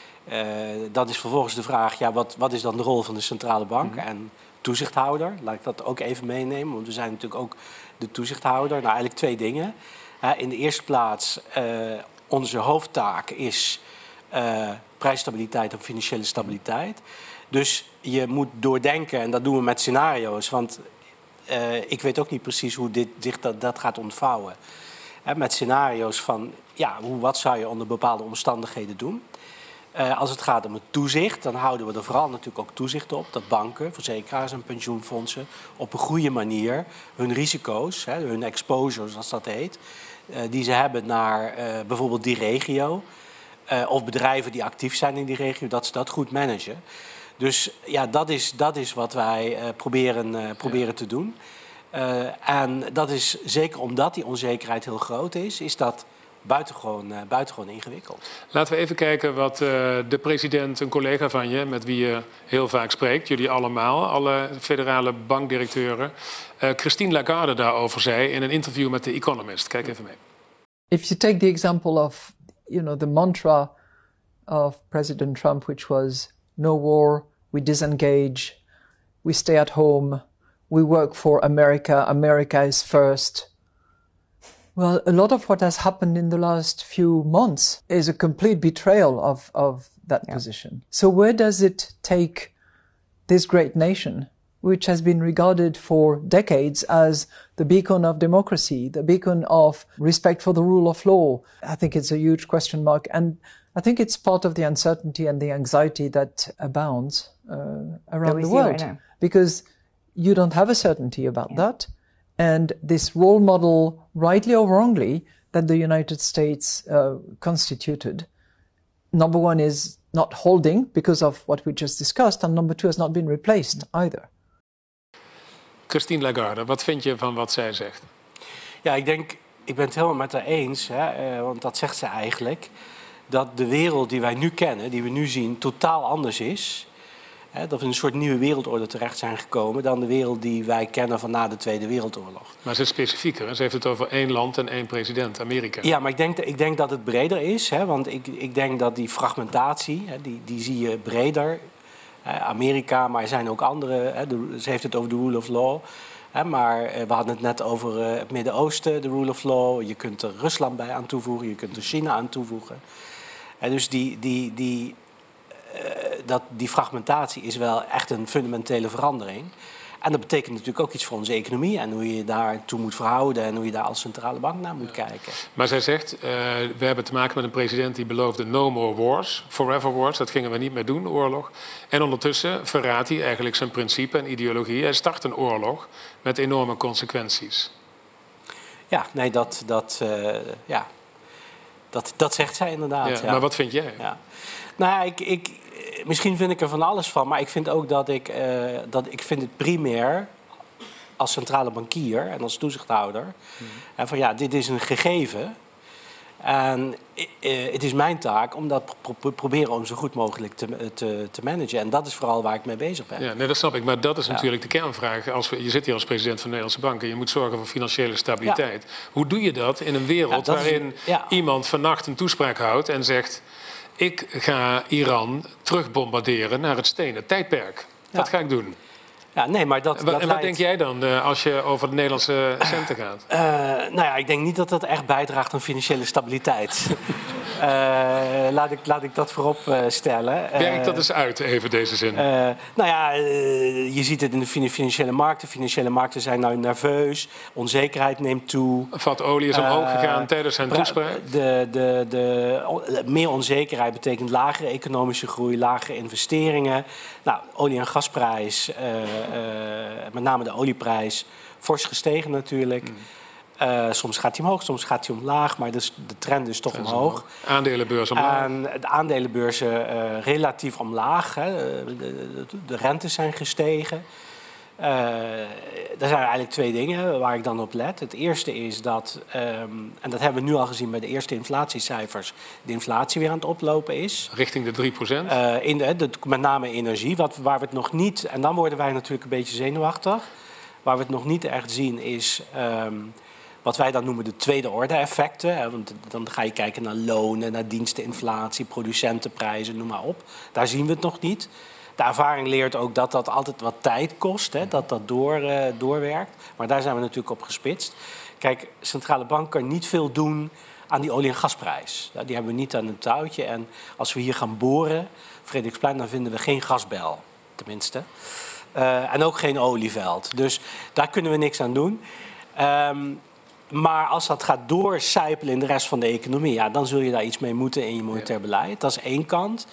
uh, dat is vervolgens de vraag, ja, wat, wat is dan de rol van de centrale bank? Mm-hmm. En toezichthouder, laat ik dat ook even meenemen, want we zijn natuurlijk ook de toezichthouder. Nou, eigenlijk twee dingen. In de eerste plaats, uh, onze hoofdtaak is uh, prijsstabiliteit en financiële stabiliteit. Dus je moet doordenken, en dat doen we met scenario's, want uh, ik weet ook niet precies hoe dit, zich dat, dat gaat ontvouwen. Uh, met scenario's van, ja, hoe, wat zou je onder bepaalde omstandigheden doen? Uh, als het gaat om het toezicht, dan houden we er vooral natuurlijk ook toezicht op dat banken, verzekeraars en pensioenfondsen op een goede manier hun risico's, hè, hun exposures zoals dat heet, uh, die ze hebben naar uh, bijvoorbeeld die regio, uh, of bedrijven die actief zijn in die regio, dat ze dat goed managen. Dus ja, dat is, dat is wat wij uh, proberen, uh, proberen te doen. Uh, en dat is zeker omdat die onzekerheid heel groot is, is dat buitengewoon, uh, buitengewoon ingewikkeld. Laten we even kijken wat uh, de president, een collega van je, met wie je heel vaak spreekt, jullie allemaal, alle federale bankdirecteuren, uh, Christine Lagarde daarover zei in een interview met The Economist. Kijk even mee. If you take the example of, you know, the mantra of President Trump, which was no war, we disengage, we stay at home, we work for America, America is first. Well, a lot of what has happened in the last few months is a complete betrayal of, of that yeah. position. So where does it take this great nation, which has been regarded for decades as the beacon of democracy, the beacon of respect for the rule of law? I think it's a huge question mark. And I think it's part of the uncertainty and the anxiety that abounds uh, around the world. Right, because you don't have a certainty about yeah. that. And this role model, rightly or wrongly, that the United States uh, constituted, number one is not holding because of what we just discussed, and number two has not been replaced either. Christine Lagarde, wat vind je van wat zij zegt? Ja, ik denk, ik ben het helemaal met haar eens, hè, want dat zegt ze eigenlijk, dat de wereld die wij nu kennen, die we nu zien, totaal anders is. Hè, dat we in een soort nieuwe wereldorde terecht zijn gekomen dan de wereld die wij kennen van na de Tweede Wereldoorlog. Maar ze is specifieker, hè? Ze heeft het over één land en één president, Amerika. Ja, maar ik denk, ik denk dat het breder is, hè, want ik, ik denk dat die fragmentatie, hè, die, die zie je breder. Hè, Amerika, maar er zijn ook andere, hè, de, ze heeft het over de rule of law. Hè, maar we hadden het net over uh, het Midden-Oosten, de rule of law. Je kunt er Rusland bij aan toevoegen, je kunt er China aan toevoegen. En dus die, die, die, uh, dat, die fragmentatie is wel echt een fundamentele verandering. En dat betekent natuurlijk ook iets voor onze economie en hoe je je daartoe moet verhouden en hoe je daar als centrale bank naar moet kijken. Maar zij zegt, uh, we hebben te maken met een president die beloofde no more wars, forever wars, dat gingen we niet meer doen, oorlog. En ondertussen verraadt hij eigenlijk zijn principe en ideologie. Hij start een oorlog met enorme consequenties. Ja, nee, dat, dat, uh, ja. dat, dat zegt zij inderdaad. Ja, ja. Maar wat vind jij? Ja. Nou ja, ik, ik, misschien vind ik er van alles van, maar ik vind ook dat ik, uh, dat ik vind het primair als centrale bankier en als toezichthouder, hmm. en van ja, dit is een gegeven. En uh, het is mijn taak om dat pro- proberen om zo goed mogelijk te, te, te managen. En dat is vooral waar ik mee bezig ben. Ja, nee, dat snap ik. Maar dat is ja. natuurlijk de kernvraag. Als we, je zit hier als president van de Nederlandse Bank en je moet zorgen voor financiële stabiliteit. Ja. Hoe doe je dat in een wereld ja, waarin is, ja. iemand vannacht een toespraak houdt en zegt, ik ga Iran terugbombarderen naar het stenen tijdperk. Ja. Dat ga ik doen. Ja, nee, maar dat, en dat wat leidt... denk jij dan uh, als je over de Nederlandse centen gaat? Uh, nou ja, ik denk niet dat dat echt bijdraagt aan financiële stabiliteit. uh, laat, ik, laat ik dat voorop uh, stellen. Uh, Werk dat eens uit, even deze zin. Uh, nou ja, uh, je ziet het in de financiële markten. Financiële markten zijn nou nerveus. Onzekerheid neemt toe. Vat olie is omhoog gegaan uh, tijdens zijn toespraak. De, de, de, meer onzekerheid betekent lagere economische groei, lagere investeringen. Nou, olie- en gasprijs... Uh, Uh, met name de olieprijs, fors gestegen natuurlijk. Mm. Uh, soms gaat hij omhoog, soms gaat hij omlaag, maar dus de trend is toch trend omhoog. omhoog. Aandelenbeurs omlaag. En de aandelenbeurzen uh, relatief omlaag. Hè. De, de, de rentes zijn gestegen. Uh, er zijn eigenlijk twee dingen waar ik dan op let. Het eerste is dat, um, en dat hebben we nu al gezien bij de eerste inflatiecijfers, de inflatie weer aan het oplopen is. Richting de drie procent? Uh, in de, de, met name energie, wat, waar we het nog niet, en dan worden wij natuurlijk een beetje zenuwachtig. Waar we het nog niet echt zien is um, wat wij dan noemen de tweede orde effecten. Hè, want dan ga je kijken naar lonen, naar diensteninflatie, producentenprijzen, noem maar op. Daar zien we het nog niet. De ervaring leert ook dat dat altijd wat tijd kost, hè, dat dat door, uh, doorwerkt. Maar daar zijn we natuurlijk op gespitst. Kijk, centrale bank kan niet veel doen aan die olie- en gasprijs. Die hebben we niet aan een touwtje. En als we hier gaan boren, Frederiksplein, dan vinden we geen gasbel, tenminste. Uh, en ook geen olieveld. Dus daar kunnen we niks aan doen. Um, maar als dat gaat doorcijpelen in de rest van de economie, ja, dan zul je daar iets mee moeten in je monetair beleid. Dat is één kant.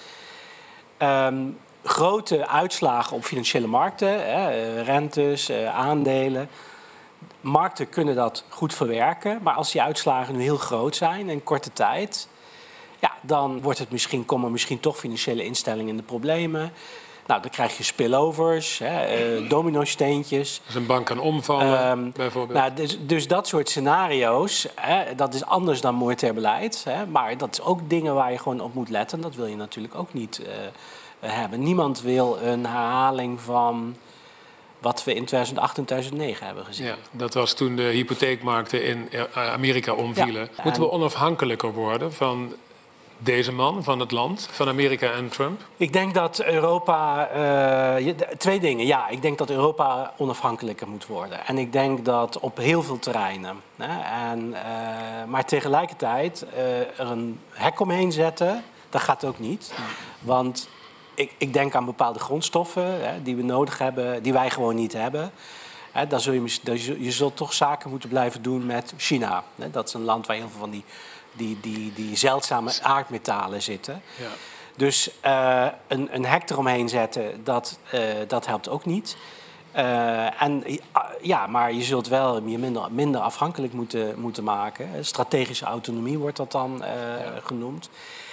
Um, grote uitslagen op financiële markten, hè, rentes, aandelen. Markten kunnen dat goed verwerken, maar als die uitslagen nu heel groot zijn in korte tijd, ja, dan wordt het misschien, komen misschien toch financiële instellingen in de problemen. Nou, dan krijg je spillovers, hè, uh, domino-steentjes. Dus een bank kan omvallen, um, bijvoorbeeld. Nou, dus, dus dat soort scenario's, hè, dat is anders dan monetair beleid. Hè, maar dat is ook dingen waar je gewoon op moet letten. Dat wil je natuurlijk ook niet uh, hebben. Niemand wil een herhaling van wat we in tweeduizend acht en tweeduizend negen hebben gezien. Ja, dat was toen de hypotheekmarkten in Amerika omvielen. Ja, Moeten we onafhankelijker worden van deze man, van het land, van Amerika en Trump? Ik denk dat Europa... Uh, twee dingen. Ja, ik denk dat Europa onafhankelijker moet worden. En ik denk dat op heel veel terreinen. Hè, en, uh, maar tegelijkertijd uh, er een hek omheen zetten, dat gaat ook niet. Want ik, ik denk aan bepaalde grondstoffen, hè, die we nodig hebben, die wij gewoon niet hebben. Hè, dan zul je, dan zul, je zult toch zaken moeten blijven doen met China. Hè, dat is een land waar heel veel van die... Die, die, die zeldzame aardmetalen zitten. Ja. Dus uh, een, een hek eromheen zetten, dat, uh, dat helpt ook niet. Uh, en, uh, ja, maar je zult wel je minder, minder afhankelijk moeten, moeten maken. Strategische autonomie wordt dat dan uh, ja. genoemd.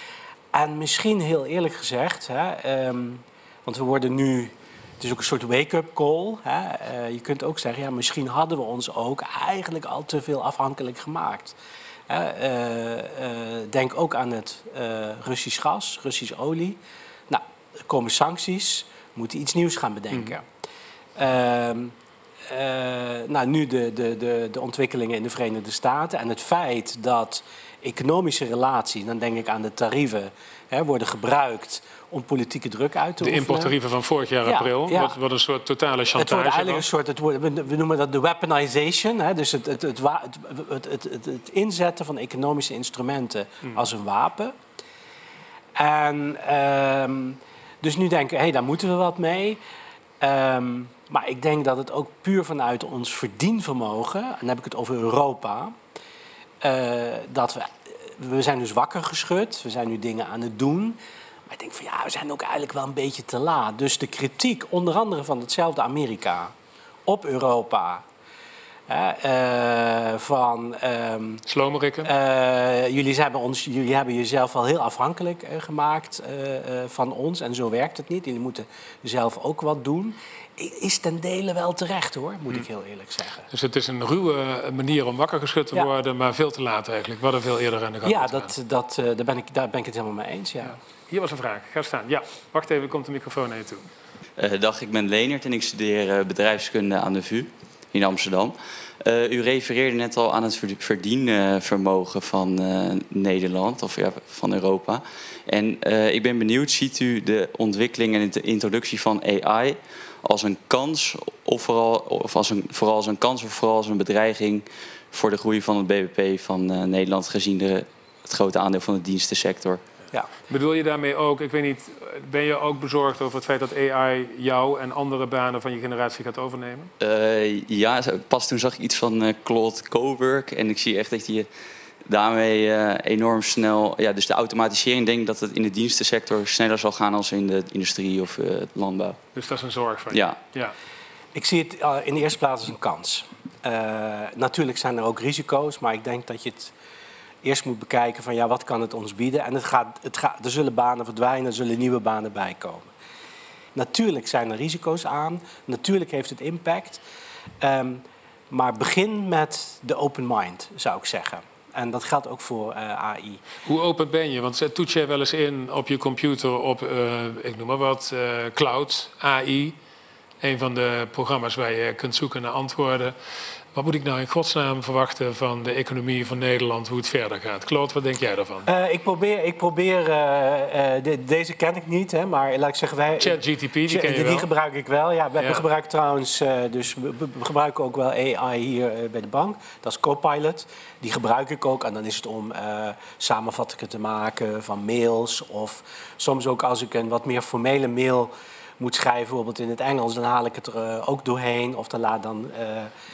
En misschien heel eerlijk gezegd, hè, um, want we worden nu... Het is ook een soort wake-up call. Hè. Uh, je kunt ook zeggen, ja, misschien hadden we ons ook eigenlijk al te veel afhankelijk gemaakt. Uh, uh, denk ook aan het uh, Russisch gas, Russisch olie. Nou, er komen sancties, we moeten iets nieuws gaan bedenken. Mm. Uh, uh, nou, nu de, de, de, de ontwikkelingen in de Verenigde Staten en het feit dat economische relaties, dan denk ik aan de tarieven, hè, worden gebruikt om politieke druk uit te de oefenen. De importtarieven van vorig jaar april, ja, ja. Wat, wat een soort totale chantage. Het wordt eigenlijk een soort, het wordt, we noemen dat de weaponization, hè, dus het, het, het, het, het, het, het inzetten van economische instrumenten hmm. als een wapen. En um, dus nu denken we, hé, hey, daar moeten we wat mee. Um, Maar ik denk dat het ook puur vanuit ons verdienvermogen, en dan heb ik het over Europa, uh, dat we, we zijn dus wakker geschud, we zijn nu dingen aan het doen. Maar ik denk van ja, we zijn ook eigenlijk wel een beetje te laat. Dus de kritiek, onder andere van hetzelfde Amerika, op Europa. Uh, van um, Slomerikken. Uh, jullie, hebben ons, jullie hebben jezelf al heel afhankelijk uh, gemaakt uh, uh, van ons. En zo werkt het niet. Jullie moeten zelf ook wat doen. Is ten dele wel terecht, hoor, moet ik heel eerlijk zeggen. Dus het is een ruwe manier om wakker geschud te ja. worden, maar veel te laat eigenlijk. Wat er veel eerder aan de gang Ja, dat, dat, uh, daar, ben ik, daar ben ik het helemaal mee eens, ja. ja. Hier was een vraag. Ga staan. Ja, wacht even, komt de microfoon naar je toe. Uh, dag, ik ben Leonard en ik studeer uh, bedrijfskunde aan de V U in Amsterdam. Uh, u refereerde net al aan het verdienvermogen van uh, Nederland, of ja, van Europa. En uh, ik ben benieuwd, ziet u de ontwikkeling en de introductie van A I als een kans, of vooral, of als een, vooral als een kans of vooral als een bedreiging voor de groei van het B B P van uh, Nederland, gezien de, het grote aandeel van de dienstensector? Ja. Bedoel je daarmee ook, ik weet niet, ben je ook bezorgd over het feit dat A I jou en andere banen van je generatie gaat overnemen? Uh, ja, pas toen zag ik iets van uh, Claude Cowork en ik zie echt dat je daarmee uh, enorm snel, ja, dus de automatisering, denk ik dat het in de dienstensector sneller zal gaan als in de industrie of uh, landbouw. Dus dat is een zorg van je? Ja. ja. Ik zie het uh, in de eerste plaats als een kans. Uh, natuurlijk zijn er ook risico's, maar ik denk dat je het eerst moet bekijken van ja, wat kan het ons bieden? En het gaat, het gaat, er zullen banen verdwijnen, er zullen nieuwe banen bijkomen. Natuurlijk zijn er risico's aan, natuurlijk heeft het impact. Um, maar begin met de open mind, zou ik zeggen. En dat geldt ook voor uh, A I. Hoe open ben je? Want toets jij wel eens in op je computer op, uh, ik noem maar wat, uh, cloud, A I. Een van de programma's waar je kunt zoeken naar antwoorden. Wat moet ik nou in godsnaam verwachten van de economie van Nederland, hoe het verder gaat? Claude, wat denk jij daarvan? Uh, ik probeer, ik probeer uh, uh, de, deze ken ik niet, hè, maar laat ik zeggen wij. ChatGPT, die ken je die wel? Die gebruik ik wel. Ja, we, ja. we gebruiken trouwens, uh, dus we, we gebruiken ook wel A I hier uh, bij de bank. Dat is Copilot. Die gebruik ik ook en dan is het om uh, samenvattingen te maken van mails of soms ook als ik een wat meer formele mail moet schrijven, bijvoorbeeld in het Engels, dan haal ik het er uh, ook doorheen of dan laat dan. Uh,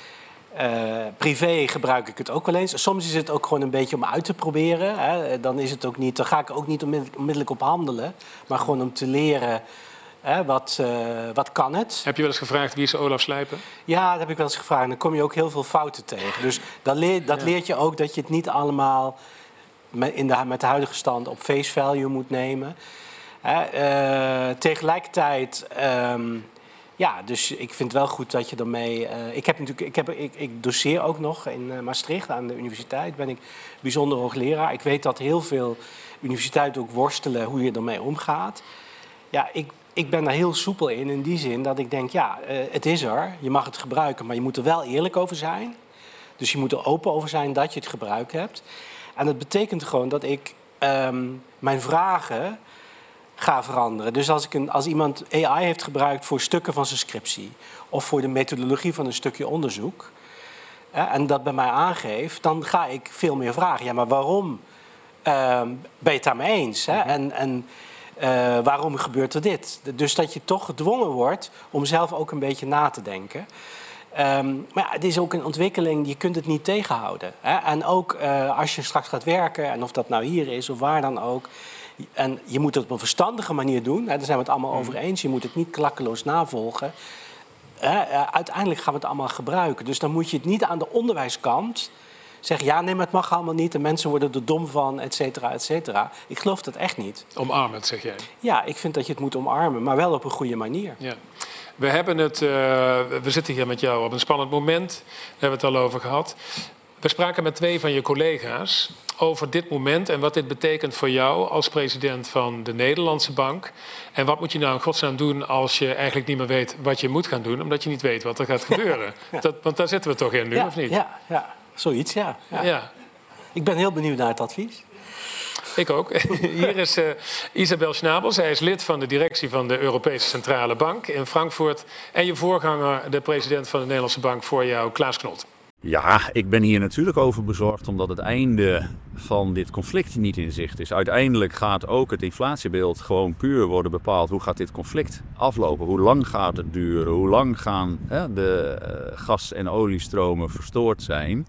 Uh, privé gebruik ik het ook wel eens. Soms is het ook gewoon een beetje om uit te proberen. Hè. Dan, is het ook niet, dan ga ik er ook niet onmiddellijk op handelen. Maar gewoon om te leren, hè, wat, uh, wat kan het. Heb je wel eens gevraagd wie is Olaf Slijpen? Ja, dat heb ik wel eens gevraagd. En dan kom je ook heel veel fouten tegen. Dus dat, leer, dat ja. leert je ook dat je het niet allemaal met, in de, met de huidige stand op face value moet nemen. Hè. Uh, tegelijkertijd. Um, Ja, dus ik vind het wel goed dat je daarmee. Uh, ik heb natuurlijk, ik, heb, ik, ik doseer ook nog in uh, Maastricht aan de universiteit. Ben ik bijzonder hoogleraar. Ik weet dat heel veel universiteiten ook worstelen hoe je ermee omgaat. Ja, ik, ik ben daar heel soepel in, in die zin dat ik denk, ja, uh, het is er. Je mag het gebruiken, maar je moet er wel eerlijk over zijn. Dus je moet er open over zijn dat je het gebruikt hebt. En dat betekent gewoon dat ik um, mijn vragen ga veranderen. Dus als, ik een, als iemand A I heeft gebruikt voor stukken van zijn scriptie of voor de methodologie van een stukje onderzoek eh, en dat bij mij aangeeft, dan ga ik veel meer vragen. Ja, maar waarom uh, ben je het daarmee eens? Hè? En, en uh, waarom gebeurt er dit? Dus dat je toch gedwongen wordt om zelf ook een beetje na te denken. Um, maar ja, het is ook een ontwikkeling, je kunt het niet tegenhouden. Hè? En ook uh, als je straks gaat werken, en of dat nou hier is of waar dan ook. En je moet het op een verstandige manier doen. Hè, daar zijn we het allemaal over eens. Je moet het niet klakkeloos navolgen. Hè, uiteindelijk gaan we het allemaal gebruiken. Dus dan moet je het niet aan de onderwijskant zeggen, ja, nee, maar het mag allemaal niet. En mensen worden er dom van, et cetera, et cetera. Ik geloof dat echt niet. Omarmend, zeg jij? Ja, ik vind dat je het moet omarmen, maar wel op een goede manier. Ja. We hebben het, uh, we zitten hier met jou op een spannend moment. Daar hebben we het al over gehad. We spraken met twee van je collega's over dit moment en wat dit betekent voor jou als president van de Nederlandse Bank. En wat moet je nou in godsnaam doen als je eigenlijk niet meer weet wat je moet gaan doen, omdat je niet weet wat er gaat gebeuren. Ja. Dat, want daar zitten we toch in nu, ja, of niet? Ja, ja, zoiets, ja. ja. ja. Ik ben heel benieuwd naar het advies. Ik ook. Hier is uh, Isabel Schnabel. Zij is lid van de directie van de Europese Centrale Bank in Frankfurt. En je voorganger, de president van de Nederlandse Bank voor jou, Klaas Knot. Ja, ik ben hier natuurlijk over bezorgd omdat het einde van dit conflict niet in zicht is. Uiteindelijk gaat ook het inflatiebeeld gewoon puur worden bepaald. Hoe gaat dit conflict aflopen? Hoe lang gaat het duren? Hoe lang gaan hè, de uh, gas- en oliestromen verstoord zijn?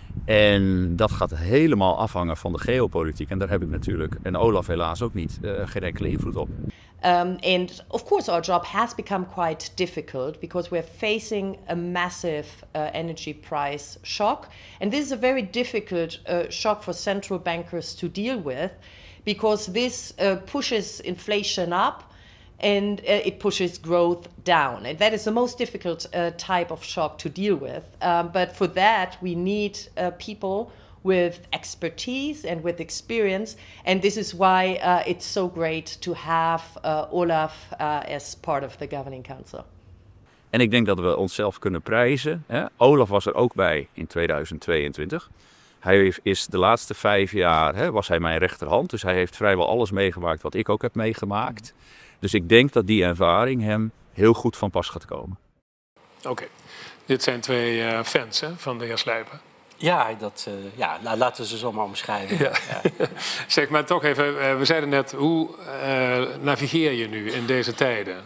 En dat gaat helemaal afhangen van de geopolitiek. En daar heb ik natuurlijk, en Olaf helaas ook niet, uh, geen enkele invloed op. Um, and of course, our job has become quite difficult because we're facing a massive uh, energy price shock. And this is a very difficult uh, shock for central bankers to deal with because this uh, pushes inflation up and uh, it pushes growth down. And that is the most difficult uh, type of shock to deal with. Um, but for that, we need uh, people with expertise and with experience. And this is why uh, it's so great to have uh, Olaf uh, as part of the Governing Council. En ik denk dat we onszelf kunnen prijzen. Hè? Olaf was er ook bij in tweeduizend tweeëntwintig. Hij is de laatste vijf jaar, hè, was hij mijn rechterhand. Dus hij heeft vrijwel alles meegemaakt wat ik ook heb meegemaakt. Dus ik denk dat die ervaring hem heel goed van pas gaat komen. Oké, okay. Dit zijn twee uh, fans hè, van de heer Slijpen. Ja, dat, uh, ja, laten we ze zo maar omschrijven. Ja. Ja. Zeg maar toch even, uh, we zeiden net, hoe uh, navigeer je nu in deze tijden?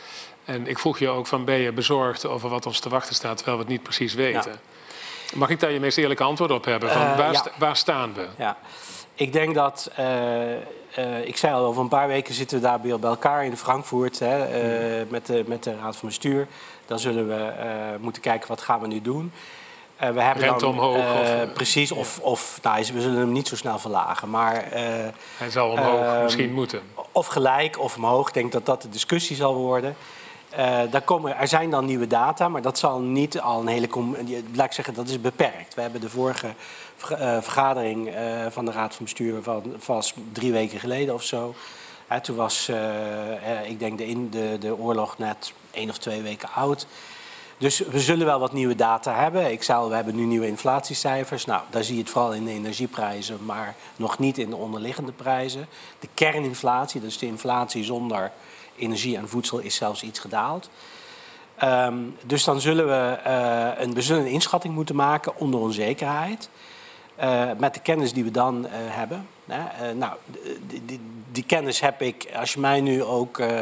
En ik vroeg je ook van, ben je bezorgd over wat ons te wachten staat, terwijl we het niet precies weten? Ja. Mag ik daar je meest eerlijke antwoord op hebben? Van, uh, waar, ja. sta, waar staan we? Ja. Ik denk dat, uh, uh, ik zei al, over een paar weken zitten we daar bij elkaar in Frankfurt hè, uh, mm. met, de, met de Raad van Bestuur. Dan zullen we uh, moeten kijken, wat gaan we nu doen? Uh, we hebben Rente dan, omhoog? Uh, of, precies, ja. of, of nou, we zullen hem niet zo snel verlagen. Maar, uh, Hij zal omhoog uh, misschien moeten. Of gelijk of omhoog. Ik denk dat dat de discussie zal worden. Uh, daar komen, er zijn dan nieuwe data, maar dat zal niet al een hele... Laat ik zeggen, dat is beperkt. We hebben de vorige uh, vergadering uh, van de Raad van Bestuur van vast drie weken geleden of zo. Uh, toen was, uh, uh, ik denk, de, in, de, de oorlog net één of twee weken oud. Dus we zullen wel wat nieuwe data hebben. Ik zei al, we hebben nu nieuwe inflatiecijfers. Nou, daar zie je het vooral in de energieprijzen, maar nog niet in de onderliggende prijzen. De kerninflatie, dus de inflatie zonder energie en voedsel, is zelfs iets gedaald. Um, dus dan zullen we, uh, een, we zullen een inschatting moeten maken onder onzekerheid. Uh, met de kennis die we dan uh, hebben. Hè. Uh, nou, die, die, die kennis heb ik, als je mij nu ook uh, uh,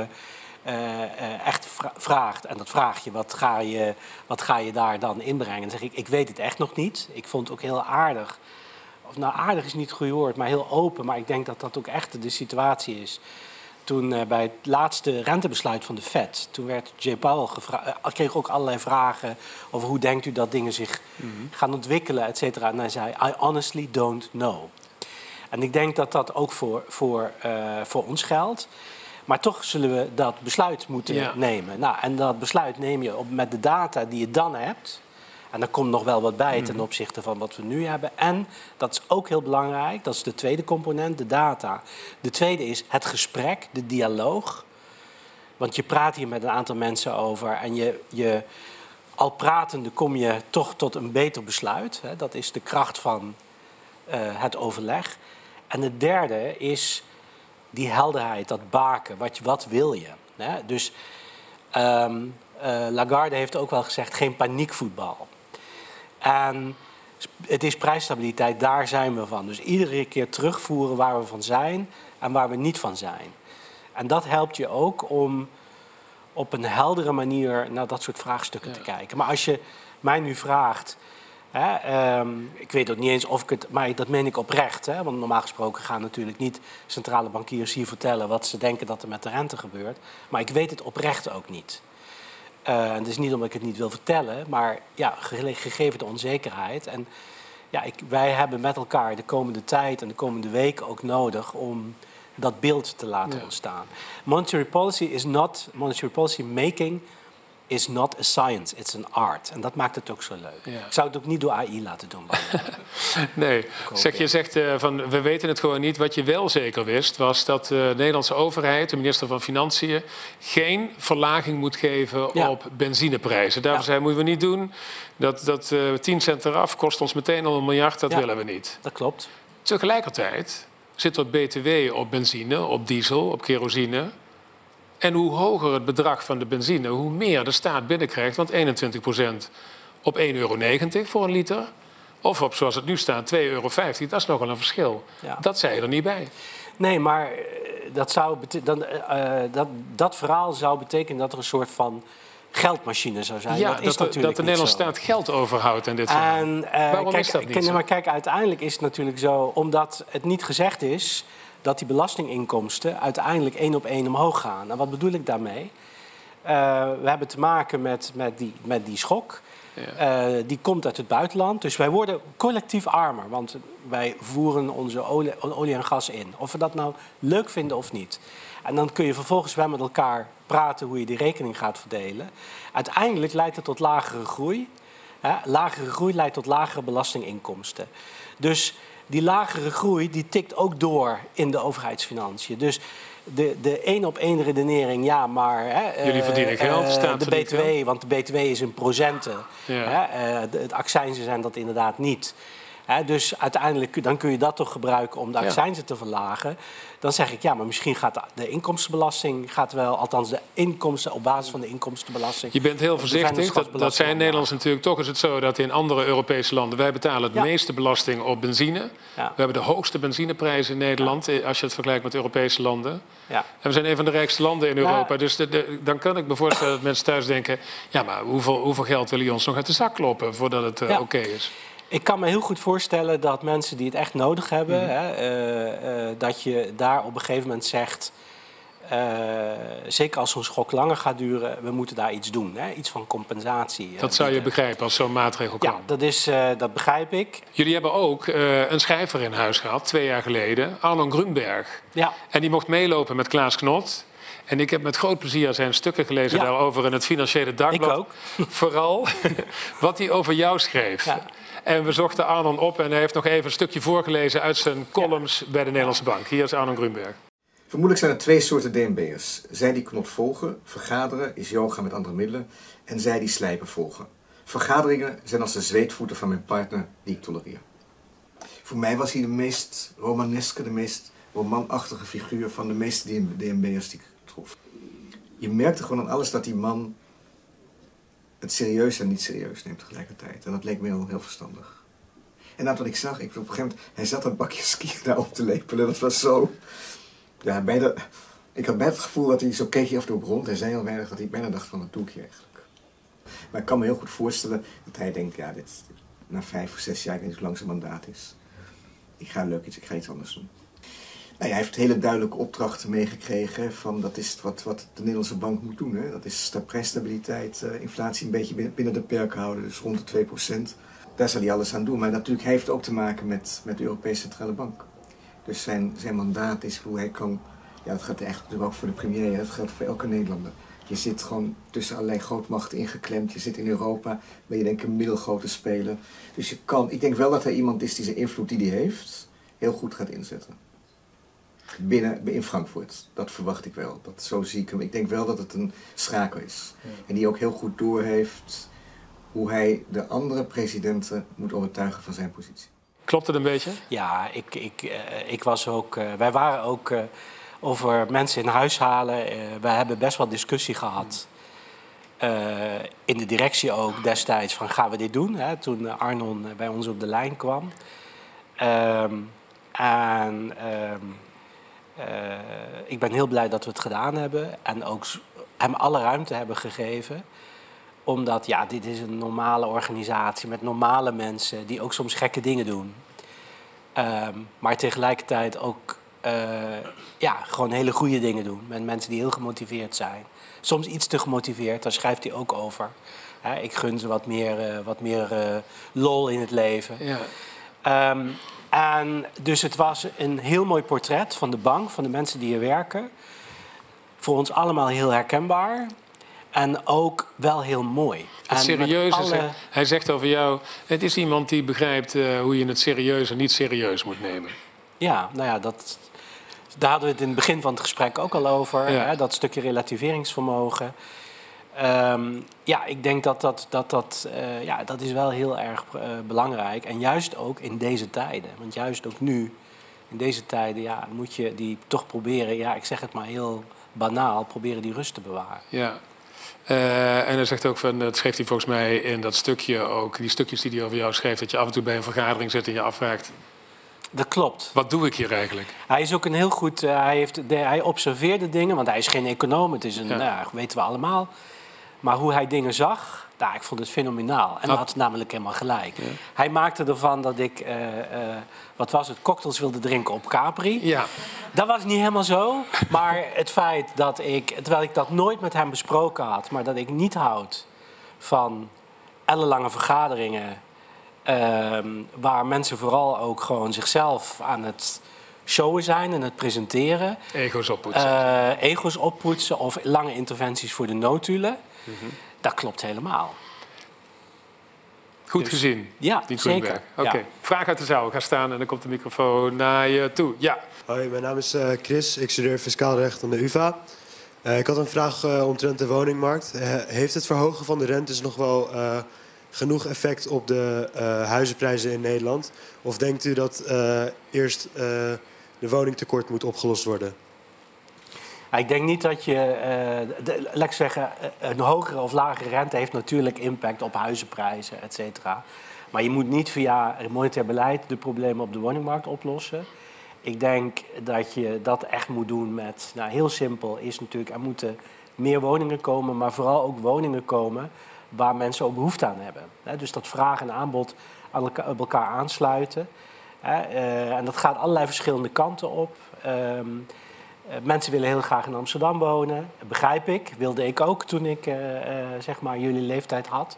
uh, echt vraagt, en dat vraag je, wat ga je, wat ga je daar dan inbrengen? Dan zeg ik, ik weet het echt nog niet. Ik vond het ook heel aardig. Of nou, aardig is niet het goede woord, maar heel open. Maar ik denk dat dat ook echt de situatie is. Toen uh, bij het laatste rentebesluit van de Fed, toen werd Jay Powell gevraagd, uh, kreeg ook allerlei vragen over hoe denkt u dat dingen zich mm-hmm. gaan ontwikkelen, et cetera. En hij zei, I honestly don't know. En ik denk dat dat ook voor, voor, uh, voor ons geldt. Maar toch zullen we dat besluit moeten ja. nemen. Nou, en dat besluit neem je op met de data die je dan hebt. En daar komt nog wel wat bij mm-hmm. ten opzichte van wat we nu hebben. En, dat is ook heel belangrijk, dat is de tweede component, de data. De tweede is het gesprek, de dialoog. Want je praat hier met een aantal mensen over en je, je, al pratende kom je toch tot een beter besluit. Hè. Dat is de kracht van uh, het overleg. En het derde is die helderheid, dat baken. Wat, wat wil je? Hè? Dus um, uh, Lagarde heeft ook wel gezegd, geen paniekvoetbal. En het is prijsstabiliteit, daar zijn we van. Dus iedere keer terugvoeren waar we van zijn en waar we niet van zijn. En dat helpt je ook om op een heldere manier naar dat soort vraagstukken ja. te kijken. Maar als je mij nu vraagt, hè, um, ik weet ook niet eens of ik het, maar dat meen ik oprecht. Hè, want normaal gesproken gaan natuurlijk niet centrale bankiers hier vertellen wat ze denken dat er met de rente gebeurt. Maar ik weet het oprecht ook niet. Uh, het is niet omdat ik het niet wil vertellen, maar ja, gegeven de onzekerheid. En ja, ik, wij hebben met elkaar de komende tijd en de komende weken ook nodig om dat beeld te laten ja. ontstaan. Monetary policy is not, monetary policy making is not a science, it's an art. En dat maakt het ook zo leuk. Ja. Ik zou het ook niet door A I laten doen. Nee, zeg, je zegt uh, van we weten het gewoon niet. Wat je wel zeker wist was dat de Nederlandse overheid, de minister van Financiën, geen verlaging moet geven ja. op benzineprijzen. Daarvoor ja. zei, moeten we niet doen. Dat, dat uh, tien cent eraf kost ons meteen al een miljard, dat ja. willen we niet. Dat klopt. Tegelijkertijd zit er B T W op benzine, op diesel, op kerosine. En hoe hoger het bedrag van de benzine, hoe meer de staat binnenkrijgt. Want eenentwintig procent op één euro negentig voor een liter. Of op, zoals het nu staat, twee euro vijftig. Dat is nogal een verschil. Ja. Dat zei je er niet bij. Nee, maar dat, zou bete- dan, uh, dat, dat verhaal zou betekenen dat er een soort van geldmachine zou zijn. Ja, dat, is dat, de, natuurlijk dat de niet Nederlandse zo. staat geld overhoudt in dit verhaal. En, uh, Waarom kijk, is dat niet kijk, zo? Maar kijk, uiteindelijk is het natuurlijk zo, omdat het niet gezegd is dat die belastinginkomsten uiteindelijk één op één omhoog gaan. En wat bedoel ik daarmee? Uh, we hebben te maken met, met, die, met die schok. Ja. Uh, die komt uit het buitenland. Dus wij worden collectief armer. Want wij voeren onze olie, olie en gas in. Of we dat nou leuk vinden of niet. En dan kun je vervolgens wel met elkaar praten hoe je die rekening gaat verdelen. Uiteindelijk leidt het tot lagere groei. Hè? Lagere groei leidt tot lagere belastinginkomsten. Dus die lagere groei die tikt ook door in de overheidsfinanciën. Dus de, de één op één redenering, ja, maar... Hè, jullie verdienen geld, uh, staat de verdient B T W, geld. want de B T W is in procenten. Ja. Hè, uh, de, het accijnzen zijn dat inderdaad niet. Hè, dus uiteindelijk dan kun je dat toch gebruiken om de accijnzen te verlagen. Dan zeg ik, ja, maar misschien gaat de, de inkomstenbelasting... gaat wel, althans de inkomsten op basis van de inkomstenbelasting... Je bent heel voorzichtig. Dat, dat zijn Nederlands natuurlijk. Toch is het zo dat in andere Europese landen... wij betalen het ja. meeste belasting op benzine. Ja. We hebben de hoogste benzineprijzen in Nederland... Ja. als je het vergelijkt met Europese landen. Ja. En we zijn een van de rijkste landen in Europa. Ja. Dus de, de, dan kan ik me voorstellen dat mensen thuis denken... ja, maar hoeveel, hoeveel geld willen jullie ons nog uit de zak kloppen... voordat het uh, ja. oké okay is? Ik kan me heel goed voorstellen dat mensen die het echt nodig hebben... Mm. Hè, uh, uh, dat je daar op een gegeven moment zegt... Uh, zeker als zo'n schok langer gaat duren... we moeten daar iets doen, hè, iets van compensatie. Dat uh, zou je begrijpen als zo'n maatregel kwam? Ja, dat, is, uh, dat begrijp ik. Jullie hebben ook uh, een schrijver in huis gehad, twee jaar geleden... Arnon Grunberg. Ja. En die mocht meelopen met Klaas Knot... En ik heb met groot plezier zijn stukken gelezen ja. daarover... in het Financiële Dagblad. Ik ook. Vooral wat hij over jou schreef... Ja. En we zochten Arnon op en hij heeft nog even een stukje voorgelezen... uit zijn columns ja. bij de Nederlandse Bank. Hier is Arnon Grunberg. Vermoedelijk zijn er twee soorten D N B'ers. Zij die Knot volgen, vergaderen, is yoga met andere middelen... en zij die slijpen volgen. Vergaderingen zijn als de zweetvoeten van mijn partner die ik tolereer. Voor mij was hij de meest romaneske, de meest romanachtige figuur... van de meeste D N B'ers die ik trof. Je merkte gewoon aan alles dat die man... het serieus en niet serieus neemt tegelijkertijd. En dat leek me heel, heel verstandig. En dat wat ik zag, ik, op een gegeven moment, hij zat een bakje skiën daar op te lepelen. Dat was zo... Ja, bijna, ik had bijna het gevoel dat hij zo keek hij af en toe op rond. Hij zei heel weinig dat hij bijna dacht van, wat doe ik hier eigenlijk? Maar ik kan me heel goed voorstellen dat hij denkt, ja, dit, na vijf of zes jaar, ik weet niet hoe lang zijn mandaat is. Ik ga leuk iets, ik ga iets anders doen. Nou, hij heeft hele duidelijke opdrachten meegekregen van dat is wat, wat de Nederlandse bank moet doen. Hè? Dat is de prijsstabiliteit, uh, inflatie een beetje binnen, binnen de perken houden, dus rond de twee procent. Daar zal hij alles aan doen. Maar natuurlijk heeft het ook te maken met, met de Europese Centrale Bank. Dus zijn, zijn mandaat is hoe hij kan, ja dat gaat eigenlijk ook voor de premier, dat geldt voor elke Nederlander. Je zit gewoon tussen allerlei grootmachten ingeklemd, je zit in Europa, ben je denk ik een middelgrote speler. Dus je kan, ik denk wel dat hij iemand is die zijn invloed die hij heeft, heel goed gaat inzetten. Binnen, in Frankfurt, dat verwacht ik wel. Dat, zo zie ik hem. Ik denk wel dat het een schaker is. Ja. En die ook heel goed doorheeft hoe hij de andere presidenten moet overtuigen van zijn positie. Klopt het een beetje? Ja, ik, ik, uh, ik was ook... Uh, wij waren ook uh, over mensen in huis halen. Uh, wij hebben best wel discussie gehad. Uh, in de directie ook destijds van gaan we dit doen? Hè, toen Arnon bij ons op de lijn kwam. Um, en... Um, Uh, ik ben heel blij dat we het gedaan hebben en ook hem alle ruimte hebben gegeven. Omdat, ja, dit is een normale organisatie met normale mensen die ook soms gekke dingen doen. Um, maar tegelijkertijd ook uh, ja, gewoon hele goede dingen doen met mensen die heel gemotiveerd zijn. Soms iets te gemotiveerd, daar schrijft hij ook over. Hè, ik gun ze wat meer, uh, wat meer uh, lol in het leven. Ja. Um, En dus het was een heel mooi portret van de bank, van de mensen die hier werken. Voor ons allemaal heel herkenbaar. En ook wel heel mooi. Het serieuze, alle... hij zegt over jou, het is iemand die begrijpt uh, hoe je het serieus en niet serieus moet nemen. Ja, nou ja, dat, daar hadden we het in het begin van het gesprek ook al over. Ja. Hè, dat stukje relativeringsvermogen. Um, ja, ik denk dat dat, dat, dat, uh, ja, dat is wel heel erg uh, belangrijk. En juist ook in deze tijden. Want juist ook nu, in deze tijden, ja, moet je die toch proberen... ja, ik zeg het maar heel banaal, proberen die rust te bewaren. Ja. Uh, en hij zegt ook van, dat schreef hij volgens mij in dat stukje ook, die stukjes die hij over jou schreef, dat je af en toe bij een vergadering zit en je afvraagt. Dat klopt. Wat doe ik hier eigenlijk? Hij is ook een heel goed, uh, hij, heeft de, hij observeerde dingen, want hij is geen econoom, het is een, ja. nou, weten we allemaal. Maar hoe hij dingen zag, nou, ik vond het fenomenaal. En hij had namelijk helemaal gelijk. Ja. Hij maakte ervan dat ik, uh, uh, wat was het, cocktails wilde drinken op Capri. Ja. Dat was niet helemaal zo. Maar het feit dat ik, terwijl ik dat nooit met hem besproken had, maar dat ik niet houd van ellenlange vergaderingen, uh, waar mensen vooral ook gewoon zichzelf aan het showen zijn en het presenteren. Ego's oppoetsen. Uh, ego's oppoetsen of lange interventies voor de notulen. Mm-hmm. Dat klopt helemaal. Goed dus, gezien. Ja, zeker. Oké, okay. Ja. Vraag uit de zaal. Ga staan en dan komt de microfoon naar je toe. Ja. Hoi, mijn naam is uh, Chris. Ik studeer fiscaal recht aan de U vA. Uh, ik had een vraag uh, omtrent de woningmarkt. Uh, heeft het verhogen van de rentes nog wel uh, genoeg effect op de uh, huizenprijzen in Nederland? Of denkt u dat uh, eerst uh, de woningtekort moet opgelost worden? Ik denk niet dat je, uh, de, laat ik zeggen, een hogere of lagere rente heeft natuurlijk impact op huizenprijzen, et cetera. Maar je moet niet via monetair beleid de problemen op de woningmarkt oplossen. Ik denk dat je dat echt moet doen met, nou heel simpel is natuurlijk, er moeten meer woningen komen, maar vooral ook woningen komen waar mensen ook behoefte aan hebben. He, dus dat vraag en aanbod aan elkaar, op elkaar aansluiten. He, uh, en dat gaat allerlei verschillende kanten op. Um, Uh, mensen willen heel graag in Amsterdam wonen, begrijp ik. Wilde ik ook toen ik uh, uh, zeg maar jullie leeftijd had.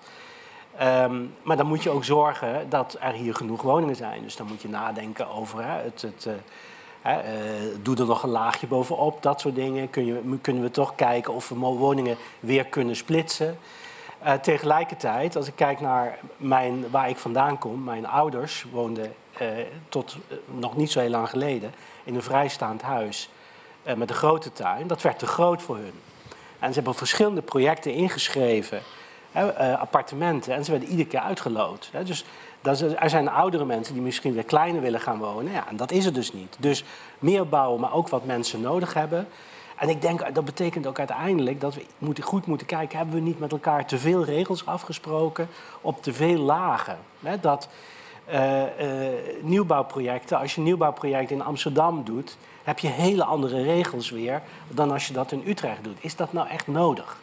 Um, maar dan moet je ook zorgen dat er hier genoeg woningen zijn. Dus dan moet je nadenken over hè, het, het, uh, uh, doe er nog een laagje bovenop, dat soort dingen. Kun je, kunnen we toch kijken of we woningen weer kunnen splitsen. Uh, tegelijkertijd, als ik kijk naar mijn, waar ik vandaan kom, mijn ouders woonden uh, tot uh, nog niet zo heel lang geleden in een vrijstaand huis. Uh, met een grote tuin, dat werd te groot voor hun. En ze hebben verschillende projecten ingeschreven, hè, uh, appartementen, en ze werden iedere keer uitgeloot. Hè. Dus dat is, er zijn oudere mensen die misschien weer kleiner willen gaan wonen. Ja, en dat is het dus niet. Dus meer bouwen, maar ook wat mensen nodig hebben. En ik denk, dat betekent ook uiteindelijk dat we moeten, goed moeten kijken, hebben we niet met elkaar te veel regels afgesproken op te veel lagen? Hè, dat uh, uh, nieuwbouwprojecten, als je een nieuwbouwproject in Amsterdam doet, heb je hele andere regels weer dan als je dat in Utrecht doet. Is dat nou echt nodig?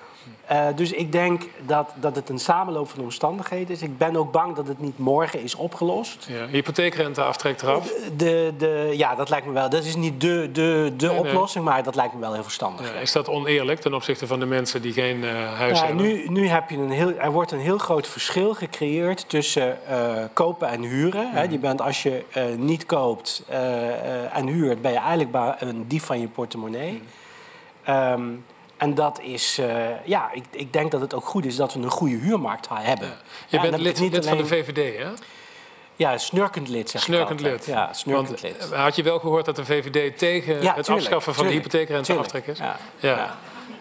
Uh, dus ik denk dat, dat het een samenloop van omstandigheden is. Ik ben ook bang dat het niet morgen is opgelost. Ja, hypotheekrenteaftrek eraf? De, de, ja, dat lijkt me wel. Dat is niet de, de, de nee, oplossing, nee. Maar dat lijkt me wel heel verstandig. Ja, is dat oneerlijk ten opzichte van de mensen die geen uh, huis ja, hebben? Nu, nu heb je een heel, er wordt een heel groot verschil gecreëerd tussen uh, kopen en huren. Mm. Hè. Je bent, als je uh, niet koopt uh, uh, en huurt, ben je eigenlijk een dief van je portemonnee. Mm. Um, En dat is, uh, ja, ik, ik denk dat het ook goed is dat we een goede huurmarkt hebben. Ja. Je ja, bent lid, lid alleen van de V V D, hè? Ja, snurkend lid, zeg snurkend ik altijd. lid. Ja, snurkend Want, lid. Had je wel gehoord dat de V V D tegen ja, het tuurlijk, afschaffen van tuurlijk, de hypotheekrenteaftrek is? Ja. ja. ja.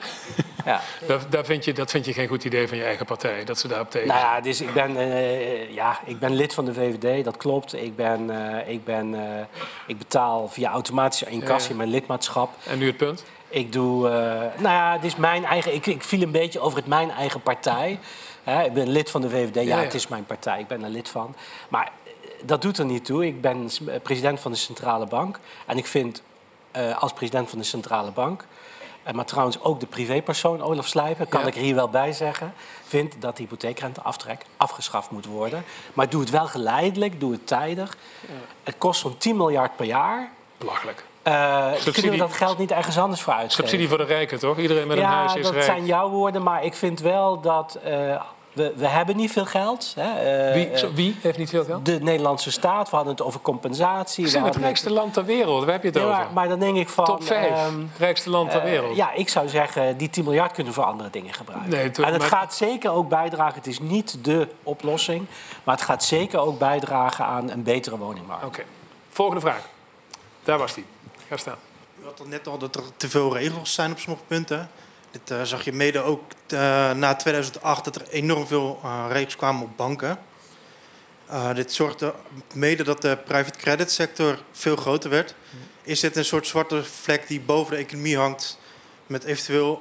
ja. daar, daar vind je, dat vind je geen goed idee van je eigen partij, dat ze daarop tegen nou ja, dus ik ben, uh, ja, ik ben lid van de V V D, dat klopt. Ik, ben, uh, ik, ben, uh, ik betaal via automatische incassie ja. mijn lidmaatschap. En nu het punt? Ik doe, uh, nou ja, het is mijn eigen, ik, ik viel een beetje over het mijn eigen partij. Uh, ik ben lid van de V V D, ja, ja, ja, het is mijn partij, ik ben er lid van. Maar dat doet er niet toe. Ik ben president van de Centrale Bank. En ik vind, uh, als president van de Centrale Bank, uh, maar trouwens ook de privépersoon Olaf Slijpen, kan ja. ik er hier wel bij zeggen, vind dat de hypotheekrenteaftrek afgeschaft moet worden. Maar doe het wel geleidelijk, doe het tijdig. Ja. Het kost zo'n tien miljard per jaar. Belachelijk. Uh, kunnen we dat geld niet ergens anders voor uitgeven? Subsidie voor de rijken, toch? Iedereen met ja, een huis is rijk. Ja, dat zijn jouw woorden, maar ik vind wel dat uh, we, we hebben niet veel geld. Hè. Uh, wie, zo, wie heeft niet veel geld? De Nederlandse staat. We hadden het over compensatie. We zijn het rijkste het... land ter wereld. Waar heb je het ja, over? Maar, maar dan denk ik van... Top vijf. Um, rijkste land ter wereld. Uh, ja, ik zou zeggen, die tien miljard kunnen we voor andere dingen gebruiken. Nee, to- en het maar... gaat zeker ook bijdragen, het is niet de oplossing, maar het gaat zeker ook bijdragen aan een betere woningmarkt. Oké. Okay. Volgende vraag. Daar was die. Ga staan. U had al net al dat er te veel regels zijn op sommige punten. Dit uh, zag je mede ook uh, na tweeduizend acht dat er enorm veel uh, regels kwamen op banken. Uh, dit zorgde mede dat de private credit sector veel groter werd. Is dit een soort zwarte vlek die boven de economie hangt met eventueel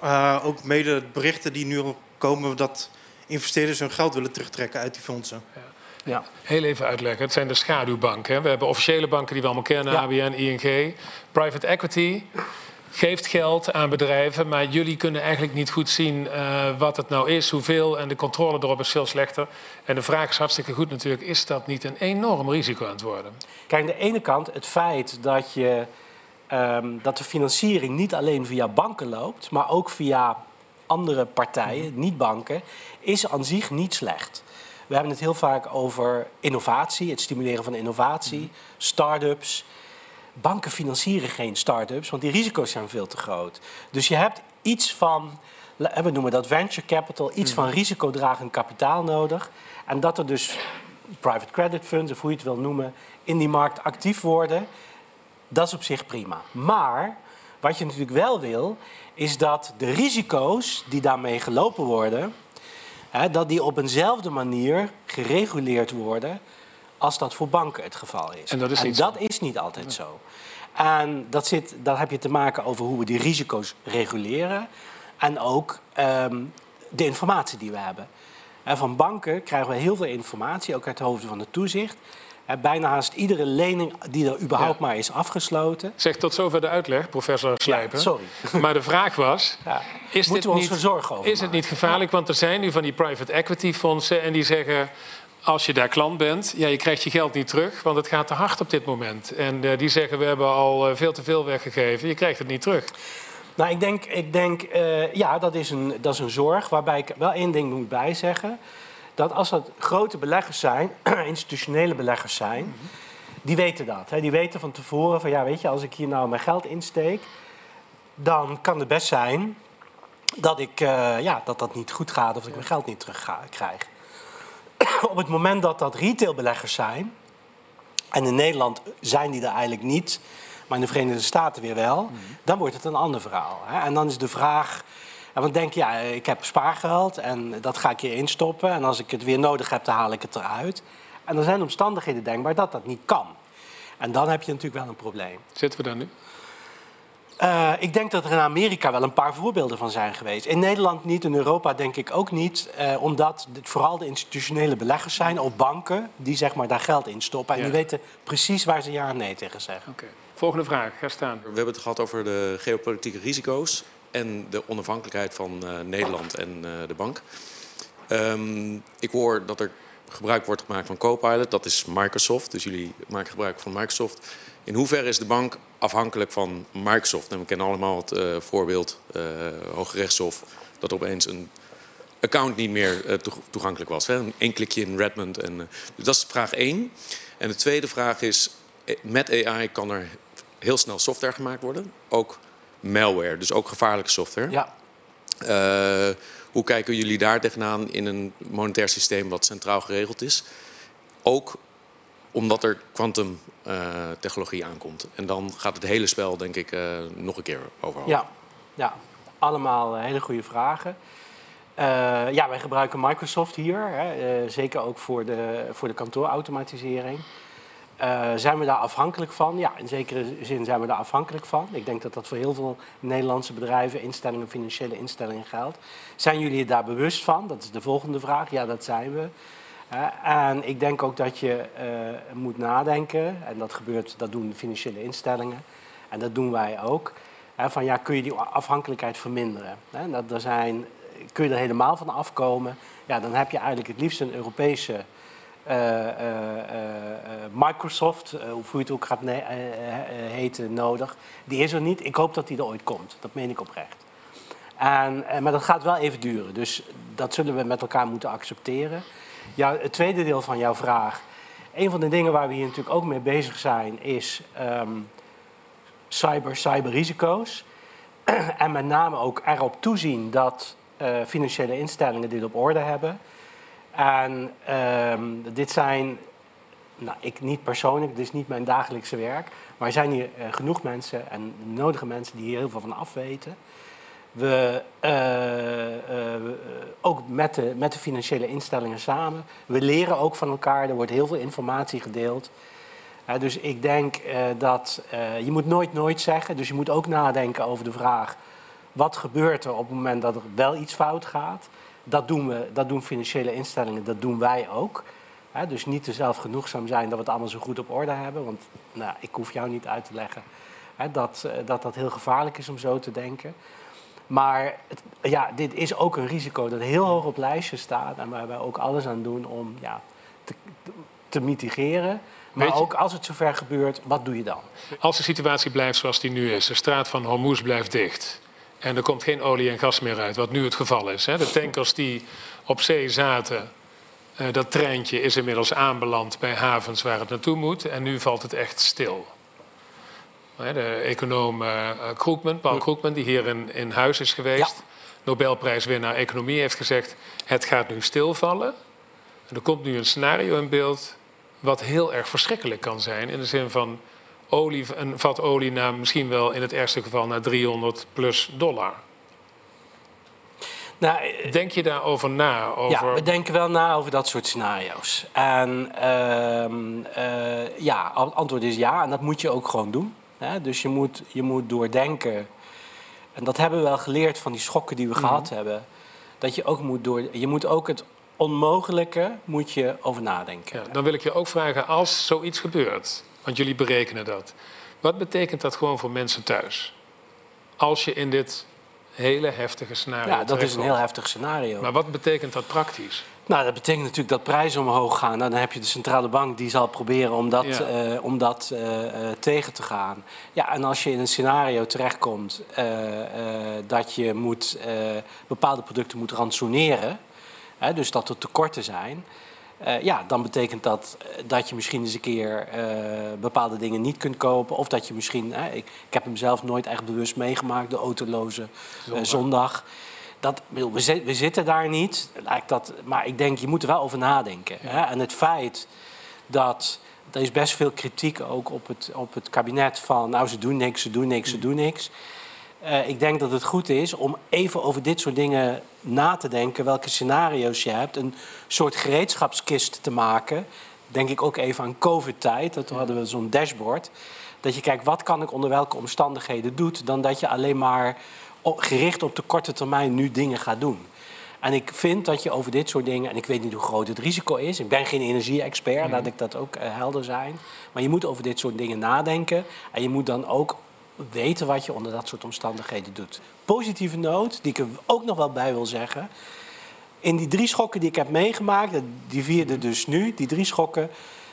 uh, ook mede berichten die nu komen dat investeerders hun geld willen terugtrekken uit die fondsen. Ja. Ja. Heel even uitleggen. Het zijn de schaduwbanken. Hè. We hebben officiële banken die we allemaal kennen, ja. A B N, I N G. Private equity geeft geld aan bedrijven, maar jullie kunnen eigenlijk niet goed zien uh, wat het nou is, hoeveel, en de controle erop is veel slechter. En de vraag is hartstikke goed natuurlijk, is dat niet een enorm risico aan het worden? Kijk, aan de ene kant het feit dat, je, um, dat de financiering niet alleen via banken loopt, maar ook via andere partijen, niet banken, is aan zich niet slecht. We hebben het heel vaak over innovatie, het stimuleren van innovatie, start-ups. Banken financieren geen start-ups, want die risico's zijn veel te groot. Dus je hebt iets van, we noemen dat venture capital, iets van risicodragend kapitaal nodig. En dat er dus private credit funds, of hoe je het wil noemen, in die markt actief worden, dat is op zich prima. Maar wat je natuurlijk wel wil, is dat de risico's die daarmee gelopen worden, hè, dat die op eenzelfde manier gereguleerd worden als dat voor banken het geval is. En dat is en niet dat zo. is niet altijd nee. zo. En dat zit, dan heb je te maken over hoe we die risico's reguleren. En ook um, de informatie die we hebben. En van banken krijgen we heel veel informatie, ook uit de hoofden van het toezicht. En bijna haast iedere lening die er überhaupt ja. maar is afgesloten. Zeg, tot zover de uitleg, professor Slijper. Ja, sorry. Maar de vraag was, ja. is, dit we ons niet, zorgen over is het niet gevaarlijk? Want er zijn nu van die private equity fondsen en die zeggen, als je daar klant bent, ja, je krijgt je geld niet terug, want het gaat te hard op dit moment. En uh, die zeggen, we hebben al uh, veel te veel weggegeven, je krijgt het niet terug. Nou, ik denk, ik denk uh, ja, dat is, een, dat is een zorg, waarbij ik wel één ding moet bijzeggen. Dat als dat grote beleggers zijn, institutionele beleggers zijn, mm-hmm. die weten dat. Hè. Die weten van tevoren van, ja, weet je, als ik hier nou mijn geld insteek, dan kan het best zijn dat, ik, uh, ja, dat dat niet goed gaat of dat ik mijn geld niet terug ga, krijg. Op het moment dat dat retailbeleggers zijn, en in Nederland zijn die er eigenlijk niet, maar in de Verenigde Staten weer wel, mm-hmm. dan wordt het een ander verhaal. Hè. En dan is de vraag, en dan denk je, ja, ik heb spaargeld en dat ga ik hier instoppen. En als ik het weer nodig heb, dan haal ik het eruit. En er zijn omstandigheden denkbaar dat dat niet kan. En dan heb je natuurlijk wel een probleem. Zitten we daar nu? Uh, ik denk dat er in Amerika wel een paar voorbeelden van zijn geweest. In Nederland niet, in Europa denk ik ook niet. Uh, omdat het vooral de institutionele beleggers zijn, of banken, die zeg maar daar geld in stoppen. En ja. die weten precies waar ze ja en nee tegen zeggen. Okay. Volgende vraag, ga staan. We hebben het gehad over de geopolitieke risico's en de onafhankelijkheid van uh, Nederland en uh, de bank. Um, ik hoor dat er gebruik wordt gemaakt van Copilot. Dat is Microsoft, dus jullie maken gebruik van Microsoft. In hoeverre is de bank afhankelijk van Microsoft? En we kennen allemaal het uh, voorbeeld, uh, Hooggerechtshof, dat opeens een account niet meer uh, toegankelijk was. Hè? Eén klikje in Redmond. En, uh, dus dat is vraag één. En de tweede vraag is, met A I kan er heel snel software gemaakt worden. Ook malware, dus ook gevaarlijke software. Ja. Uh, hoe kijken jullie daar tegenaan in een monetair systeem wat centraal geregeld is? Ook omdat er quantum uh, technologie aankomt. En dan gaat het hele spel, denk ik, uh, nog een keer overal. Ja, ja, allemaal hele goede vragen. Uh, ja, wij gebruiken Microsoft hier, hè, uh, zeker ook voor de, voor de kantoorautomatisering. Uh, zijn we daar afhankelijk van? Ja, in zekere zin zijn we daar afhankelijk van. Ik denk dat dat voor heel veel Nederlandse bedrijven, instellingen, financiële instellingen geldt. Zijn jullie je daar bewust van? Dat is de volgende vraag. Ja, dat zijn we. Uh, en ik denk ook dat je uh, moet nadenken, en dat gebeurt, dat doen de financiële instellingen, en dat doen wij ook, uh, van ja, kun je die afhankelijkheid verminderen? Hè? Dat er zijn, kun je er helemaal van afkomen? Ja, dan heb je eigenlijk het liefst een Europese Uh, uh, uh, Microsoft, uh, hoe je het ook gaat ne- uh, uh, heten, nodig. Die is er niet. Ik hoop dat die er ooit komt. Dat meen ik oprecht. En, uh, maar dat gaat wel even duren. Dus dat zullen we met elkaar moeten accepteren. Ja, het tweede deel van jouw vraag. Een van de dingen waar we hier natuurlijk ook mee bezig zijn, is um, cyber, cyberrisico's. En met name ook erop toezien dat uh, financiële instellingen dit op orde hebben. En um, dit zijn, nou, ik niet persoonlijk, dit is niet mijn dagelijkse werk, maar er zijn hier uh, genoeg mensen en nodige mensen die hier heel veel van afweten. We, uh, uh, ook met de, met de financiële instellingen samen, we leren ook van elkaar, er wordt heel veel informatie gedeeld. Uh, dus ik denk uh, dat, uh, je moet nooit nooit zeggen, dus je moet ook nadenken over de vraag, wat gebeurt er op het moment dat er wel iets fout gaat? Dat doen we, dat doen financiële instellingen, dat doen wij ook. He, dus niet te zelfgenoegzaam zijn dat we het allemaal zo goed op orde hebben. Want nou, ik hoef jou niet uit te leggen he, dat, dat dat heel gevaarlijk is om zo te denken. Maar het, ja, dit is ook een risico dat heel hoog op lijstjes staat. En waar wij ook alles aan doen om ja, te, te mitigeren. Maar Weet je, ook als het zover gebeurt, wat doe je dan? Als de situatie blijft zoals die nu is, de straat van Hormuz blijft dicht en er komt geen olie en gas meer uit, wat nu het geval is. Hè? De tankers die op zee zaten, uh, dat treintje is inmiddels aanbeland bij havens waar het naartoe moet en nu valt het echt stil. De econoom uh, Krugman, Paul Krugman, die hier in, in huis is geweest, ja. Nobelprijswinnaar economie, heeft gezegd, het gaat nu stilvallen. En er komt nu een scenario in beeld wat heel erg verschrikkelijk kan zijn. In de zin van olie, een vat olie naar misschien wel in het ergste geval naar driehonderd plus dollar. Nou, Denk je daarover na? Over... Ja, we denken wel na over dat soort scenario's. En uh, uh, ja, het antwoord is ja. En dat moet je ook gewoon doen. Hè? Dus je moet, je moet doordenken. En dat hebben we wel geleerd van die schokken die we mm-hmm. gehad hebben. Dat je ook moet door. Je moet ook het onmogelijke moet je over nadenken. Ja, dan wil ik je ook vragen, als zoiets gebeurt, want jullie berekenen dat, wat betekent dat gewoon voor mensen thuis? Als je in dit hele heftige scenario Ja, dat is een heel heftig scenario. Maar wat betekent dat praktisch? Nou, dat betekent natuurlijk dat prijzen omhoog gaan. Nou, dan heb je de centrale bank die zal proberen om dat, ja. uh, om dat uh, uh, tegen te gaan. Ja, en als je in een scenario terechtkomt uh, uh, dat je moet, uh, bepaalde producten moet ransoneren, hè, dus dat er tekorten zijn, uh, ja, dan betekent dat dat je misschien eens een keer uh, bepaalde dingen niet kunt kopen. Of dat je misschien, uh, ik, ik heb hem zelf nooit echt bewust meegemaakt, de autoloze uh, zondag. Dat, we, we zitten daar niet, dat, maar ik denk, je moet er wel over nadenken. Ja. Hè? En het feit dat, er is best veel kritiek ook op het, op het kabinet van, nou, ze doen niks, ze doen niks, ze doen niks. Uh, ik denk dat het goed is om even over dit soort dingen na te denken, welke scenario's je hebt. Een soort gereedschapskist te maken. Denk ik ook even aan COVID-tijd, dat hadden we zo'n dashboard. Dat je kijkt, wat kan ik onder welke omstandigheden doen, dan dat je alleen maar gericht op de korte termijn nu dingen gaat doen. En ik vind dat je over dit soort dingen, en ik weet niet hoe groot het risico is, ik ben geen energie-expert, laat ik dat ook uh, helder zijn, maar je moet over dit soort dingen nadenken en je moet dan ook weten wat je onder dat soort omstandigheden doet. Positieve noot, die ik er ook nog wel bij wil zeggen, in die drie schokken die ik heb meegemaakt, die vierde dus nu, die drie schokken,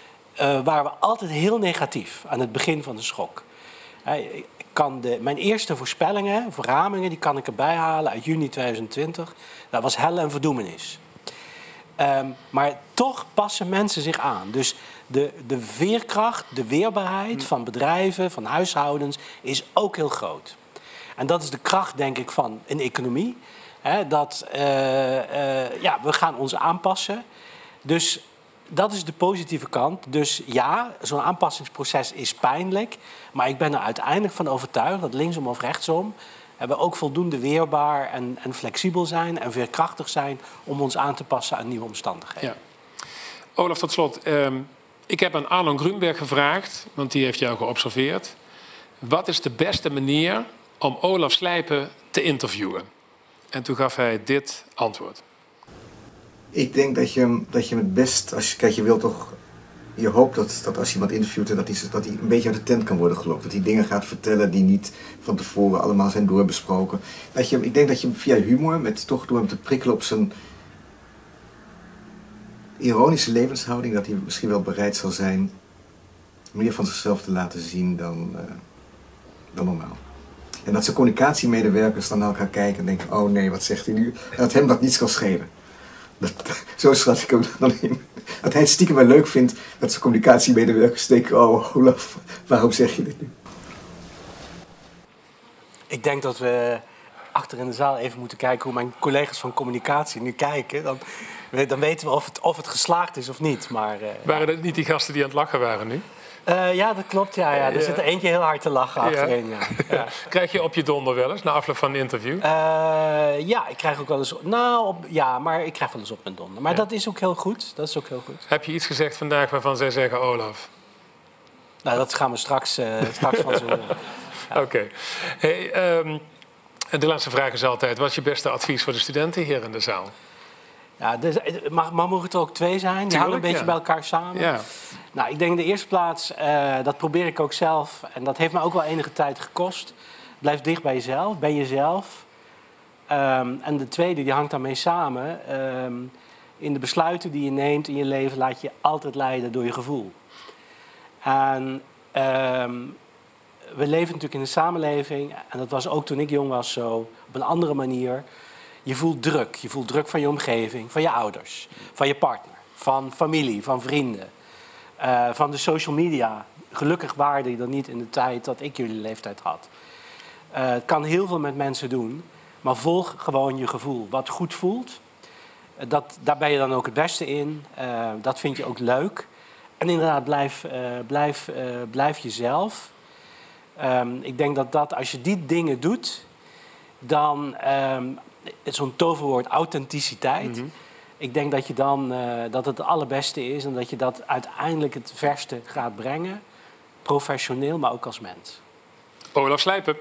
uh, waren we altijd heel negatief aan het begin van de schok. Uh, Kan de, mijn eerste voorspellingen, verramingen, die kan ik erbij halen uit juni tweeduizend twintig. Dat was hel en verdoemenis. Um, maar toch passen mensen zich aan. Dus de, de veerkracht, de weerbaarheid van bedrijven, van huishoudens, is ook heel groot. En dat is de kracht, denk ik, van een economie. Hè, dat uh, uh, ja, we gaan ons aanpassen. Dus dat is de positieve kant. Dus ja, zo'n aanpassingsproces is pijnlijk. Maar ik ben er uiteindelijk van overtuigd dat linksom of rechtsom we ook voldoende weerbaar en, en flexibel zijn en veerkrachtig zijn om ons aan te passen aan nieuwe omstandigheden. Ja. Olaf, tot slot. Um, ik heb aan Arnon Grunberg gevraagd, want die heeft jou geobserveerd. Wat is de beste manier om Olaf Slijpen te interviewen? En toen gaf hij dit antwoord. Ik denk dat je, dat je het best, als je, kijk, je wilt toch, je hoopt dat, dat als je iemand interviewt, dat hij, dat hij een beetje uit de tent kan worden gelokt. Dat hij dingen gaat vertellen die niet van tevoren allemaal zijn doorbesproken. Dat je, ik denk dat je via humor, met, toch door hem te prikkelen op zijn ironische levenshouding, dat hij misschien wel bereid zal zijn meer van zichzelf te laten zien dan, uh, dan normaal. En dat zijn communicatiemedewerkers dan naar elkaar kijken en denken, oh nee, wat zegt hij nu? En dat hem dat niets kan schelen. Dat, zo schat ik hem dan in. Dat hij het stiekem wel leuk vindt dat zijn communicatiemedewerkers denken, oh Olaf, waarom zeg je dit nu? Ik denk dat we achter in de zaal even moeten kijken hoe mijn collega's van communicatie nu kijken. Dan, dan weten we of het, of het geslaagd is of niet. Maar, uh, waren het niet die gasten die aan het lachen waren nu? Uh, ja, dat klopt. Ja, ja. Er ja. zit er eentje heel hard te lachen achterin. Ja. Ja. Ja. Krijg je op je donder wel eens na afloop van een interview? Uh, ja, ik krijg ook wel eens. Nou, op, ja, maar ik krijg wel eens op mijn donder. Maar ja. dat is ook heel goed. Dat is ook heel goed. Heb je iets gezegd vandaag waarvan zij zeggen, Olaf? Nou, dat gaan we straks, uh, straks van zo horen. Ja. Oké. Okay. Hey, um, En de laatste vraag is altijd, wat is je beste advies voor de studenten hier in de zaal? Ja, dus, maar, maar mogen het er ook twee zijn? Die houden een beetje ja. bij elkaar samen. Ja. Nou, ik denk in de eerste plaats, uh, dat probeer ik ook zelf. En dat heeft me ook wel enige tijd gekost. Blijf dicht bij jezelf, ben jezelf. Um, en de tweede, die hangt daarmee samen. Um, in de besluiten die je neemt in je leven laat je altijd leiden door je gevoel. En um, we leven natuurlijk in een samenleving, en dat was ook toen ik jong was zo, op een andere manier. Je voelt druk. Je voelt druk van je omgeving, van je ouders, van je partner, van familie, van vrienden. Uh, van de social media. Gelukkig waren die er niet in de tijd dat ik jullie leeftijd had. Uh, het kan heel veel met mensen doen, maar volg gewoon je gevoel. Wat goed voelt, uh, dat, daar ben je dan ook het beste in. Uh, dat vind je ook leuk. En inderdaad, blijf, uh, blijf, uh, blijf jezelf. Um, ik denk dat, dat als je die dingen doet, dan um, zo'n toverwoord authenticiteit. Mm-hmm. Ik denk dat, je dan, uh, dat het het allerbeste is en dat je dat uiteindelijk het verste gaat brengen. Professioneel, maar ook als mens. Olaf Slijpen.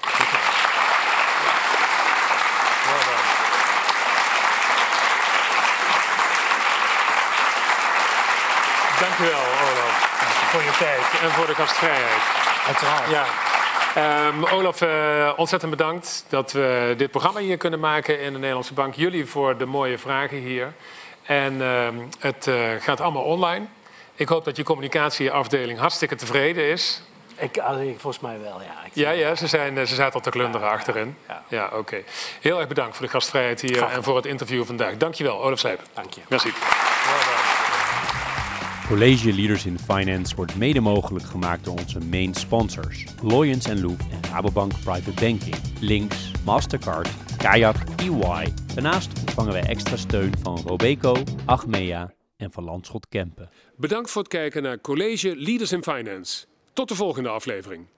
Dank u wel, Olaf, voor je tijd en voor de gastvrijheid. Uiteraard. Ja. Um, Olaf, uh, ontzettend bedankt dat we dit programma hier kunnen maken in de Nederlandse Bank. Jullie voor de mooie vragen hier. En uh, het uh, gaat allemaal online. Ik hoop dat je communicatieafdeling hartstikke tevreden is. Ik, volgens mij wel, ja. Ik ja, ja ze, zijn, ze zaten al te klunderen ja, achterin. Ja, ja. ja oké. Okay. Heel erg bedankt voor de gastvrijheid hier Graag. en voor het interview vandaag. Dankjewel, Olaf Slijpen. Dank je. Merci. College Leaders in Finance wordt mede mogelijk gemaakt door onze main sponsors. Loyens en Loef en Rabobank Private Banking. Links, Mastercard, Kayak, E Y. Daarnaast ontvangen wij extra steun van Robeco, Achmea en van Landschot Kempen. Bedankt voor het kijken naar College Leaders in Finance. Tot de volgende aflevering.